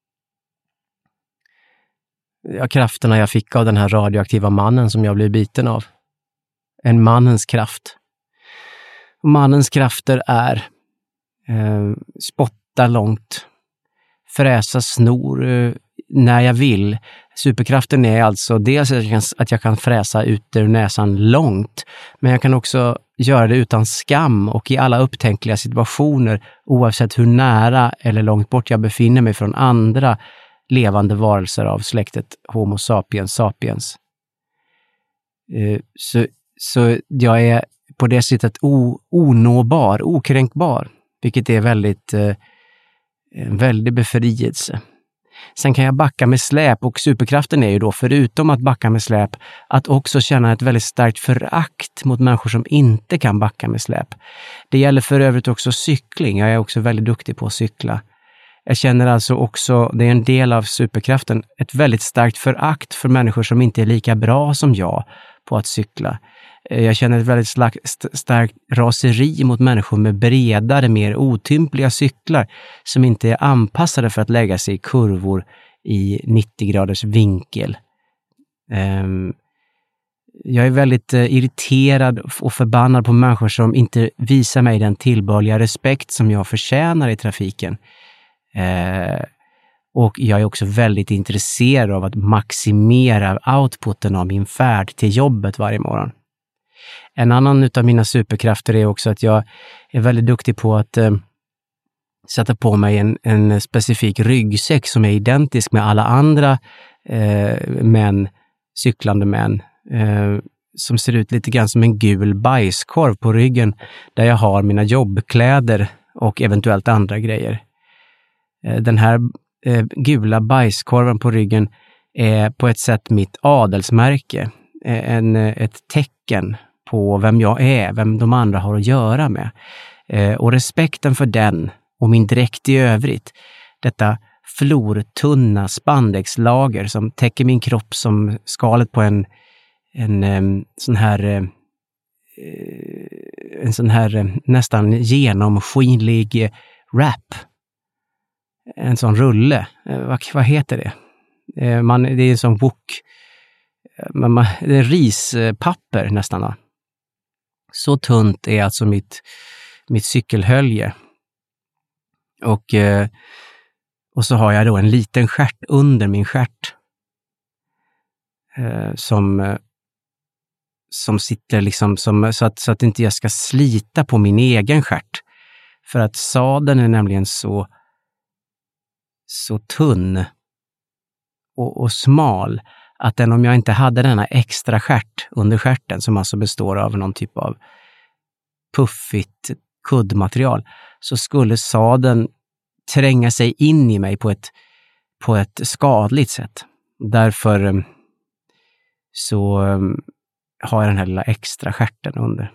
ja, krafterna jag fick av den här radioaktiva mannen som jag blev biten av. En mannens kraft. Och mannens krafter är eh, spotta långt, fräsa snor eh, när jag vill. Superkraften är alltså dels att jag, kan, att jag kan fräsa ut ur näsan långt, men jag kan också göra det utan skam och i alla upptänkliga situationer, oavsett hur nära eller långt bort jag befinner mig från andra levande varelser av släktet Homo sapiens sapiens. Eh, så, så jag är på det sättet o, onåbar, okränkbar, vilket är väldigt eh, en väldig befrielse. Sen kan jag backa med släp och superkraften är ju då, förutom att backa med släp, att också känna ett väldigt starkt förakt mot människor som inte kan backa med släp. Det gäller för övrigt också cykling. Jag är också väldigt duktig på att cykla. Jag känner alltså också, det är en del av superkraften, ett väldigt starkt förakt för människor som inte är lika bra som jag på att cykla. Jag känner ett väldigt slag, st- starkt raseri mot människor med bredare, mer otympliga cyklar som inte är anpassade för att lägga sig i kurvor i nittio graders vinkel. Um, jag är väldigt uh, irriterad och förbannad på människor som inte visar mig den tillbörliga respekt som jag förtjänar i trafiken. Uh, och jag är också väldigt intresserad av att maximera outputen av min färd till jobbet varje morgon. En annan utav mina superkrafter är också att jag är väldigt duktig på att eh, sätta på mig en, en specifik ryggsäck som är identisk med alla andra eh, män, cyklande män, eh, som ser ut lite grann som en gul bajskorv på ryggen där jag har mina jobbkläder och eventuellt andra grejer. Eh, den här eh, gula bajskorven på ryggen är på ett sätt mitt adelsmärke, eh, en, ett tecken på vem jag är, vem de andra har att göra med. Eh, och respekten för den och min dräkt i övrigt, detta flortunna spandexlager som täcker min kropp som skalet på en, en um, sån här uh, en sån här uh, nästan genomskinlig uh, wrap. En sån rulle. Uh, vad, vad heter det? Uh, man, det är en sån wok. Uh, man, det är rispapper nästan. Va? Så tunt är alltså mitt, mitt cykelhölje. Och, eh, och så har jag då en liten stjärt under min stjärt. Eh, som, eh, som sitter liksom som, så, att, så att inte jag ska slita på min egen stjärt. För att sadeln är nämligen så, så tunn och, och smal. Att den, om jag inte hade denna extra stjärt under stjärten, som alltså består av någon typ av puffigt kuddmaterial, så skulle sadeln tränga sig in i mig på ett, på ett skadligt sätt. Därför så har jag den här lilla extra stjärten under.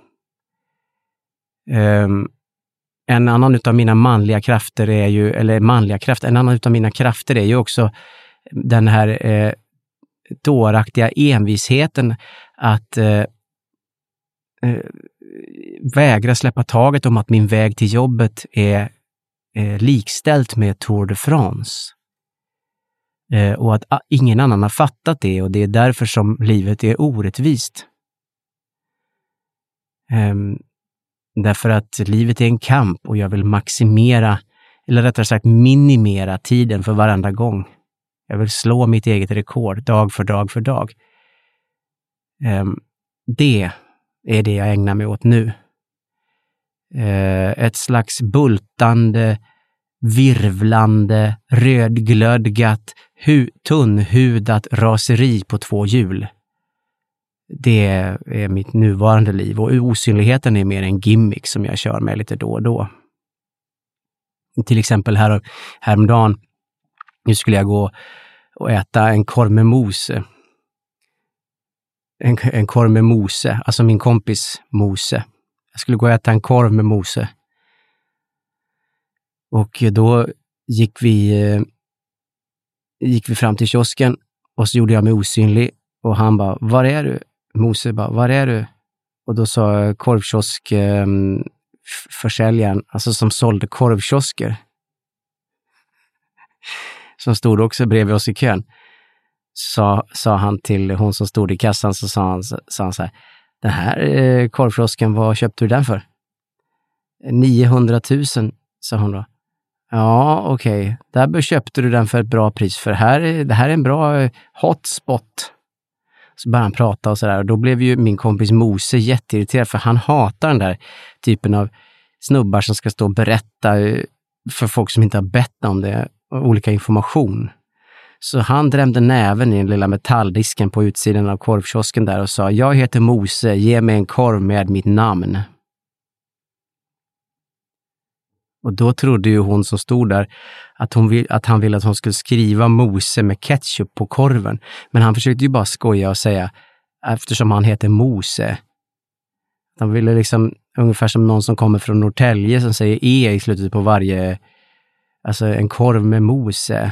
Um, en annan utav mina manliga krafter är ju, eller manliga krafter, en annan utav mina krafter är ju också den här eh, dåraktiga envisheten att eh, eh, vägra släppa taget om att min väg till jobbet är eh, likställt med Tour de France. Eh, och att ah, ingen annan har fattat det, och det är därför som livet är orättvist. Um, Därför att livet är en kamp och jag vill maximera, eller rättare sagt minimera tiden för varenda gång. Jag vill slå mitt eget rekord dag för dag för dag. Um, det är det jag ägnar mig åt nu. Uh, ett slags bultande, virvlande, rödglödgat, hu- tunnhudat raseri på två hjul. Det är mitt nuvarande liv, och osynligheten är mer en gimmick som jag kör med lite då och då. Till exempel här, häromdagen, nu skulle jag gå och äta en korv med mose. En, en korv med mose, alltså min kompis Mose. Jag skulle gå och äta en korv med mose. Och då gick vi, gick vi fram till kiosken och så gjorde jag mig osynlig. Och han bara, var är du? Mose bara, var är du? Och då sa korvkiosk eh, försäljaren, alltså som sålde korvkiosker, som stod också bredvid oss i kön, sa, sa han till hon som stod i kassan, så sa han, sa han så här, den här eh, korvkiosken, vad köpte du den för? niohundratusen, sa hon då. Ja, okej. Okay. Där köpte du den för ett bra pris, för här, det här är en bra eh, hotspot. Så började han prata och sådär, och då blev ju min kompis Mose jätteirriterad, för han hatar den där typen av snubbar som ska stå och berätta för folk som inte har bett om det, olika information. Så han drämde näven i den lilla metalldisken på utsidan av korvkiosken där och sa, jag heter Mose, ge mig en korv med mitt namn. Och då trodde ju hon som stod där att, hon vill, att han ville att hon skulle skriva Mose med ketchup på korven. Men han försökte ju bara skoja och säga, eftersom han heter Mose. Han ville liksom, ungefär som någon som kommer från Norrtälje som säger E i slutet på varje, alltså en korv med Mose.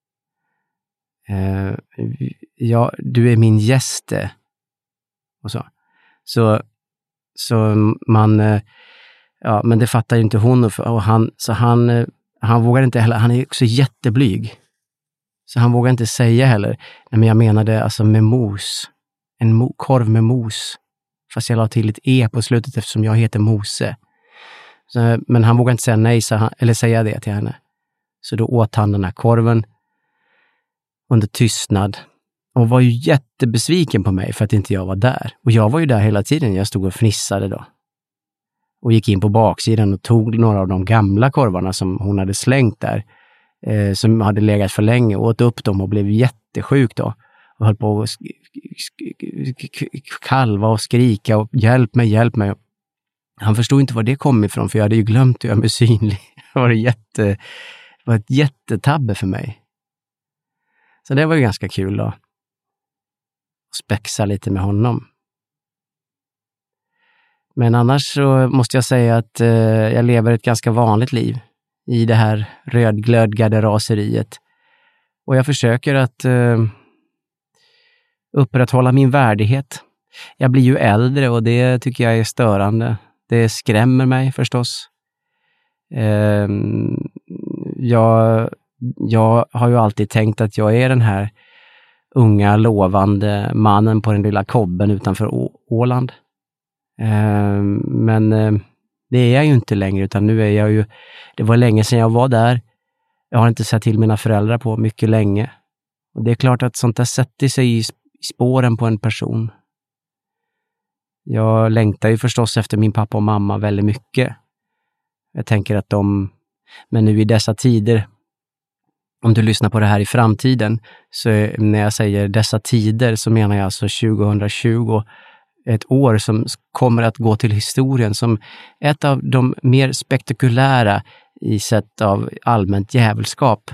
Uh, ja, du är min gäste. Och så. Så, så man... Uh, Ja, men det fattar ju inte hon, och han, så han, han vågar inte heller, han är också jätteblyg. Så han vågar inte säga heller, nej men jag menade alltså med mos, en mo, korv med mos. Fast jag la till ett E på slutet eftersom jag heter Mose. Så, men han vågar inte säga nej, så han, eller säga det till henne. Så då åt han den här korven under tystnad. Och var ju jättebesviken på mig för att inte jag var där. Och jag var ju där hela tiden, jag stod och fnissade då. Och gick in på baksidan och tog några av de gamla korvarna som hon hade slängt där. Eh, som hade legat för länge. Och åt upp dem och blev jättesjuk då. Och höll på att kalva och skrika och hjälp mig, hjälp mig. Han förstod inte var det kom ifrån, för jag hade ju glömt att göra mig synlig. Det var, jätte, det var ett jättetabbe för mig. Så det var ju ganska kul då. Att spexa lite med honom. Men annars så måste jag säga att eh, jag lever ett ganska vanligt liv i det här rödglödgade raseriet. Och jag försöker att eh, upprätthålla min värdighet. Jag blir ju äldre och det tycker jag är störande. Det skrämmer mig förstås. Eh, jag, jag har ju alltid tänkt att jag är den här unga, lovande mannen på den lilla kobben utanför Å- Åland. Uh, men uh, det är jag ju inte längre, utan nu är jag ju, det var länge sedan jag var där. Jag har inte sett till mina föräldrar på mycket länge. Och det är klart att sånt där sätter sig i spåren på en person. Jag längtar ju förstås efter min pappa och mamma väldigt mycket. Jag tänker att de, men nu i dessa tider, om du lyssnar på det här i framtiden, så när jag säger dessa tider så menar jag alltså tjugohundratjugo, ett år som kommer att gå till historien som ett av de mer spektakulära i sätt av allmänt djävulskap.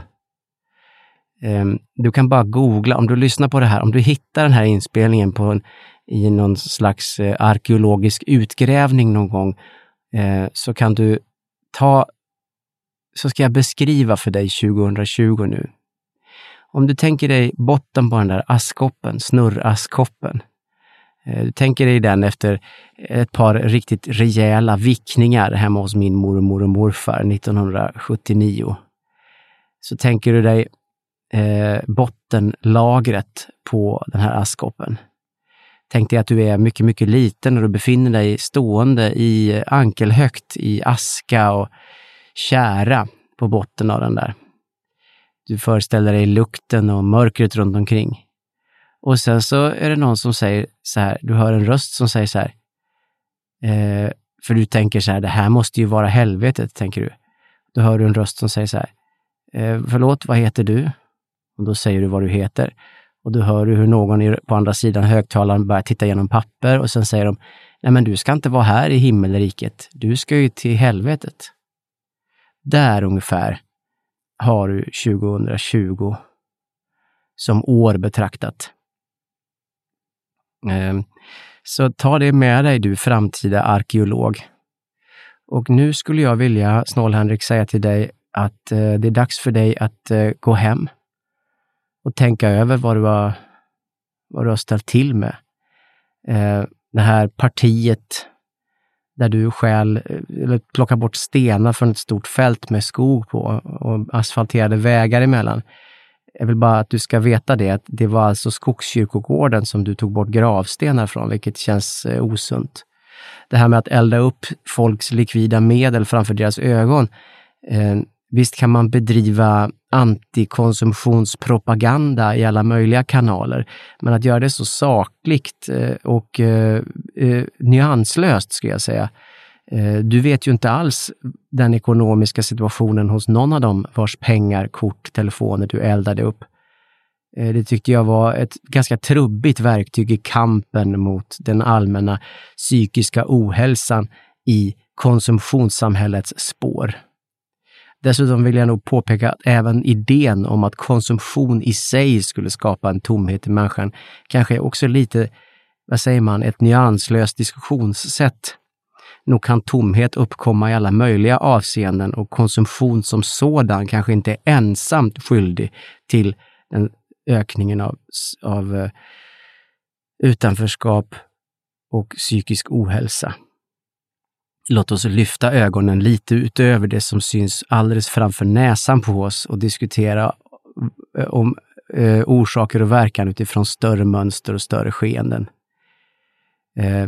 Du kan bara googla, om du lyssnar på det här, om du hittar den här inspelningen på en, i någon slags arkeologisk utgrävning någon gång, så kan du ta, så ska jag beskriva för dig tjugohundratjugo nu. Om du tänker dig botten på den där askkoppen, snurraskkoppen. Du tänker dig den efter ett par riktigt rejäla vickningar hemma hos min mormor och morfar nittonhundrasjuttionio. Så tänker du dig eh, bottenlagret på den här askkoppen. Tänk dig att du är mycket, mycket liten och du befinner dig stående i ankelhögt i aska och kära på botten av den där. Du föreställer dig lukten och mörkret runt omkring. Och sen så är det någon som säger så här, du hör en röst som säger så här, eh, för du tänker så här, det här måste ju vara helvetet, tänker du. Då hör du en röst som säger så här, eh, förlåt, vad heter du? Och då säger du vad du heter. Och då hör du hur någon på andra sidan högtalaren börjar titta igenom papper och sen säger de, nej men du ska inte vara här i himmelriket, du ska ju till helvetet. Där ungefär har du tjugohundratjugo som år betraktat. Så ta det med dig, du framtida arkeolog. Och nu skulle jag vilja, Snål-Henrik, säga till dig att det är dags för dig att gå hem och tänka över vad du har, vad du har ställt till med. Det här partiet där du skäl, eller plockar bort stenar från ett stort fält med skog på och asfalterade vägar emellan. Jag vill bara att du ska veta det, att det var alltså Skogskyrkogården som du tog bort gravstenar från, vilket känns eh, osunt. Det här med att elda upp folks likvida medel framför deras ögon. Eh, visst kan man bedriva antikonsumtionspropaganda i alla möjliga kanaler, men att göra det så sakligt eh, och eh, eh, nyanslöst, ska jag säga. Du vet ju inte alls den ekonomiska situationen hos någon av dem vars pengar, kort, telefoner du eldade upp. Det tyckte jag var ett ganska trubbigt verktyg i kampen mot den allmänna psykiska ohälsan i konsumtionssamhällets spår. Dessutom vill jag nog påpeka att även idén om att konsumtion i sig skulle skapa en tomhet i människan kanske är också lite, vad säger man, ett nyanslöst diskussionssätt. Nog kan tomhet uppkomma i alla möjliga avseenden och konsumtion som sådan kanske inte är ensamt skyldig till den ökningen av, av uh, utanförskap och psykisk ohälsa. Låt oss lyfta ögonen lite utöver det som syns alldeles framför näsan på oss och diskutera uh, om uh, orsaker och verkan utifrån större mönster och större skeenden. Uh,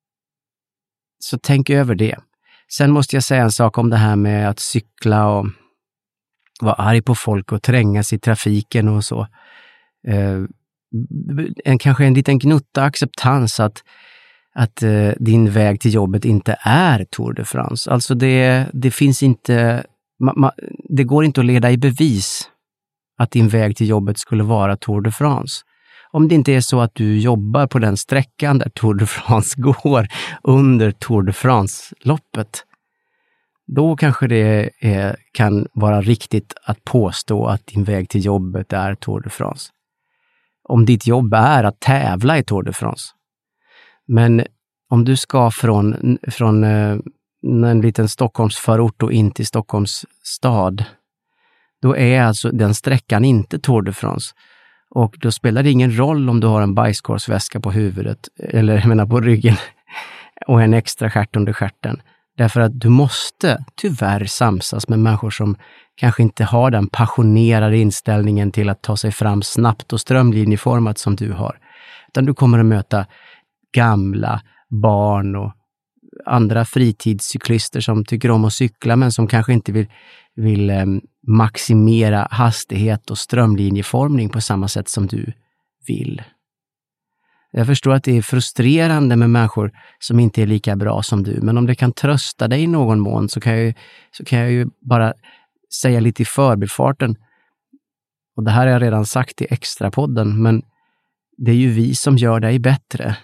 Så tänk över det. Sen måste jag säga en sak om det här med att cykla och vara arg på folk och trängas i trafiken och så. Eh, en, kanske en liten gnutta acceptans att, att eh, din väg till jobbet inte är Tour de France. Alltså det, det finns inte, ma, ma, det går inte att leda i bevis att din väg till jobbet skulle vara Tour de France. Om det inte är så att du jobbar på den sträckan där Tour de France går under Tour de France-loppet, då kanske det är, kan vara riktigt att påstå att din väg till jobbet är Tour de France. Om ditt jobb är att tävla i Tour de France. Men om du ska från, från en liten Stockholmsförort och in till Stockholms stad, då är alltså den sträckan inte Tour de France. Och då spelar det ingen roll om du har en bajskorvsväska på huvudet, eller jag menar på ryggen, och en extra stjärt under stjärten. Därför att du måste tyvärr samsas med människor som kanske inte har den passionerade inställningen till att ta sig fram snabbt och strömlinjeformat som du har. Utan du kommer att möta gamla, barn och andra fritidscyklister som tycker om att cykla men som kanske inte vill, vill eh, maximera hastighet och strömlinjeformning på samma sätt som du vill. Jag förstår att det är frustrerande med människor som inte är lika bra som du, men om det kan trösta dig i någon mån så kan jag ju, så kan jag ju bara säga lite i förbifarten, och det här har jag redan sagt i extrapodden, men det är ju vi som gör dig bättre.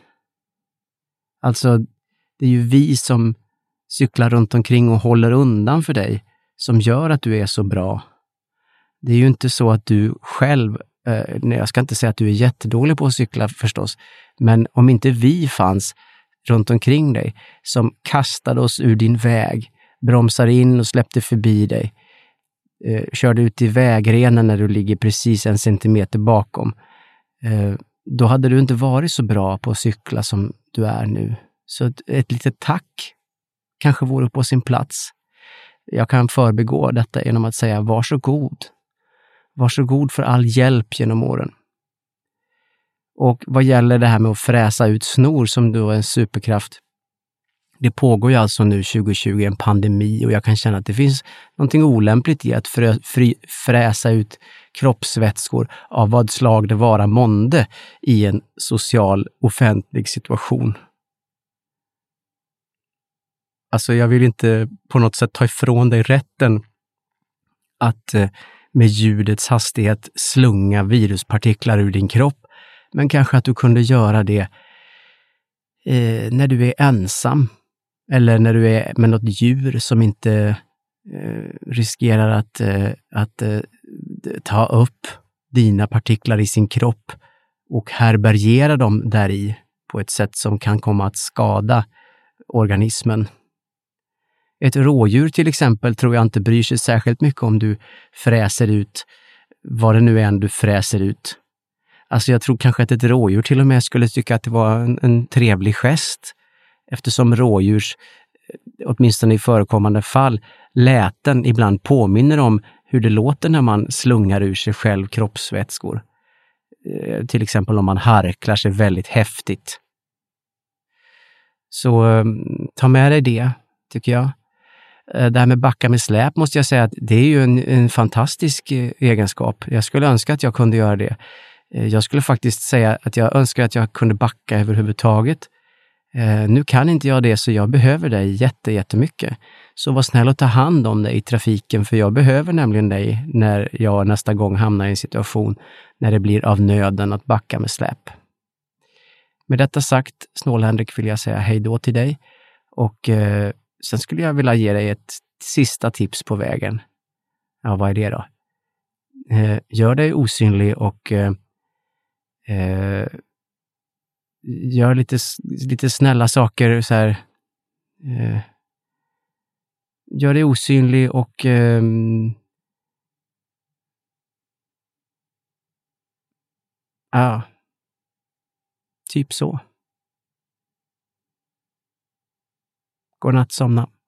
Alltså, det är ju vi som cyklar runt omkring och håller undan för dig som gör att du är så bra. Det är ju inte så att du själv, eh, nej, jag ska inte säga att du är jättedålig på att cykla förstås, men om inte vi fanns runt omkring dig som kastade oss ur din väg, bromsade in och släppte förbi dig, eh, körde ut i vägrenen när du ligger precis en centimeter bakom, eh, då hade du inte varit så bra på att cykla som du är nu. Så ett, ett litet tack kanske vore på sin plats. Jag kan förbigå detta genom att säga varsågod. Varsågod för all hjälp genom åren. Och vad gäller det här med att fräsa ut snor som då är en superkraft. Det pågår ju alltså nu tjugo tjugo en pandemi och jag kan känna att det finns någonting olämpligt i att frö, fri, fräsa ut kroppsvätskor av vad slag det vara månde i en social offentlig situation. Alltså jag vill inte på något sätt ta ifrån dig rätten att eh, med ljudets hastighet slunga viruspartiklar ur din kropp. Men kanske att du kunde göra det eh, när du är ensam. Eller när du är med något djur som inte eh, riskerar att, eh, att eh, ta upp dina partiklar i sin kropp och härbärgera dem där i på ett sätt som kan komma att skada organismen. Ett rådjur till exempel tror jag inte bryr sig särskilt mycket om du fräser ut vad det nu är du fräser ut. Alltså jag tror kanske att ett rådjur till och med skulle tycka att det var en, en trevlig gest, eftersom rådjurs, åtminstone i förekommande fall, läten ibland påminner om hur det låter när man slungar ur sig själv kroppsvätskor. Eh, till exempel om man harklar sig väldigt häftigt. Så eh, ta med dig det, tycker jag. Det här med backa med släp måste jag säga att det är ju en, en fantastisk egenskap. Jag skulle önska att jag kunde göra det. Jag skulle faktiskt säga att jag önskar att jag kunde backa överhuvudtaget. Eh, nu kan inte jag det, så jag behöver dig jätte, jättemycket. Så var snäll och ta hand om dig i trafiken, för jag behöver nämligen dig när jag nästa gång hamnar i en situation när det blir av nöden att backa med släp. Med detta sagt, Snål-Henrik, vill jag säga hej då till dig. Och eh, sen skulle jag vilja ge dig ett sista tips på vägen. Ja, vad är det då? Eh, gör dig osynlig och eh, eh, gör lite, lite snälla saker. Så här, eh, gör dig osynlig och eh, ja, typ så. Godnatt, somna.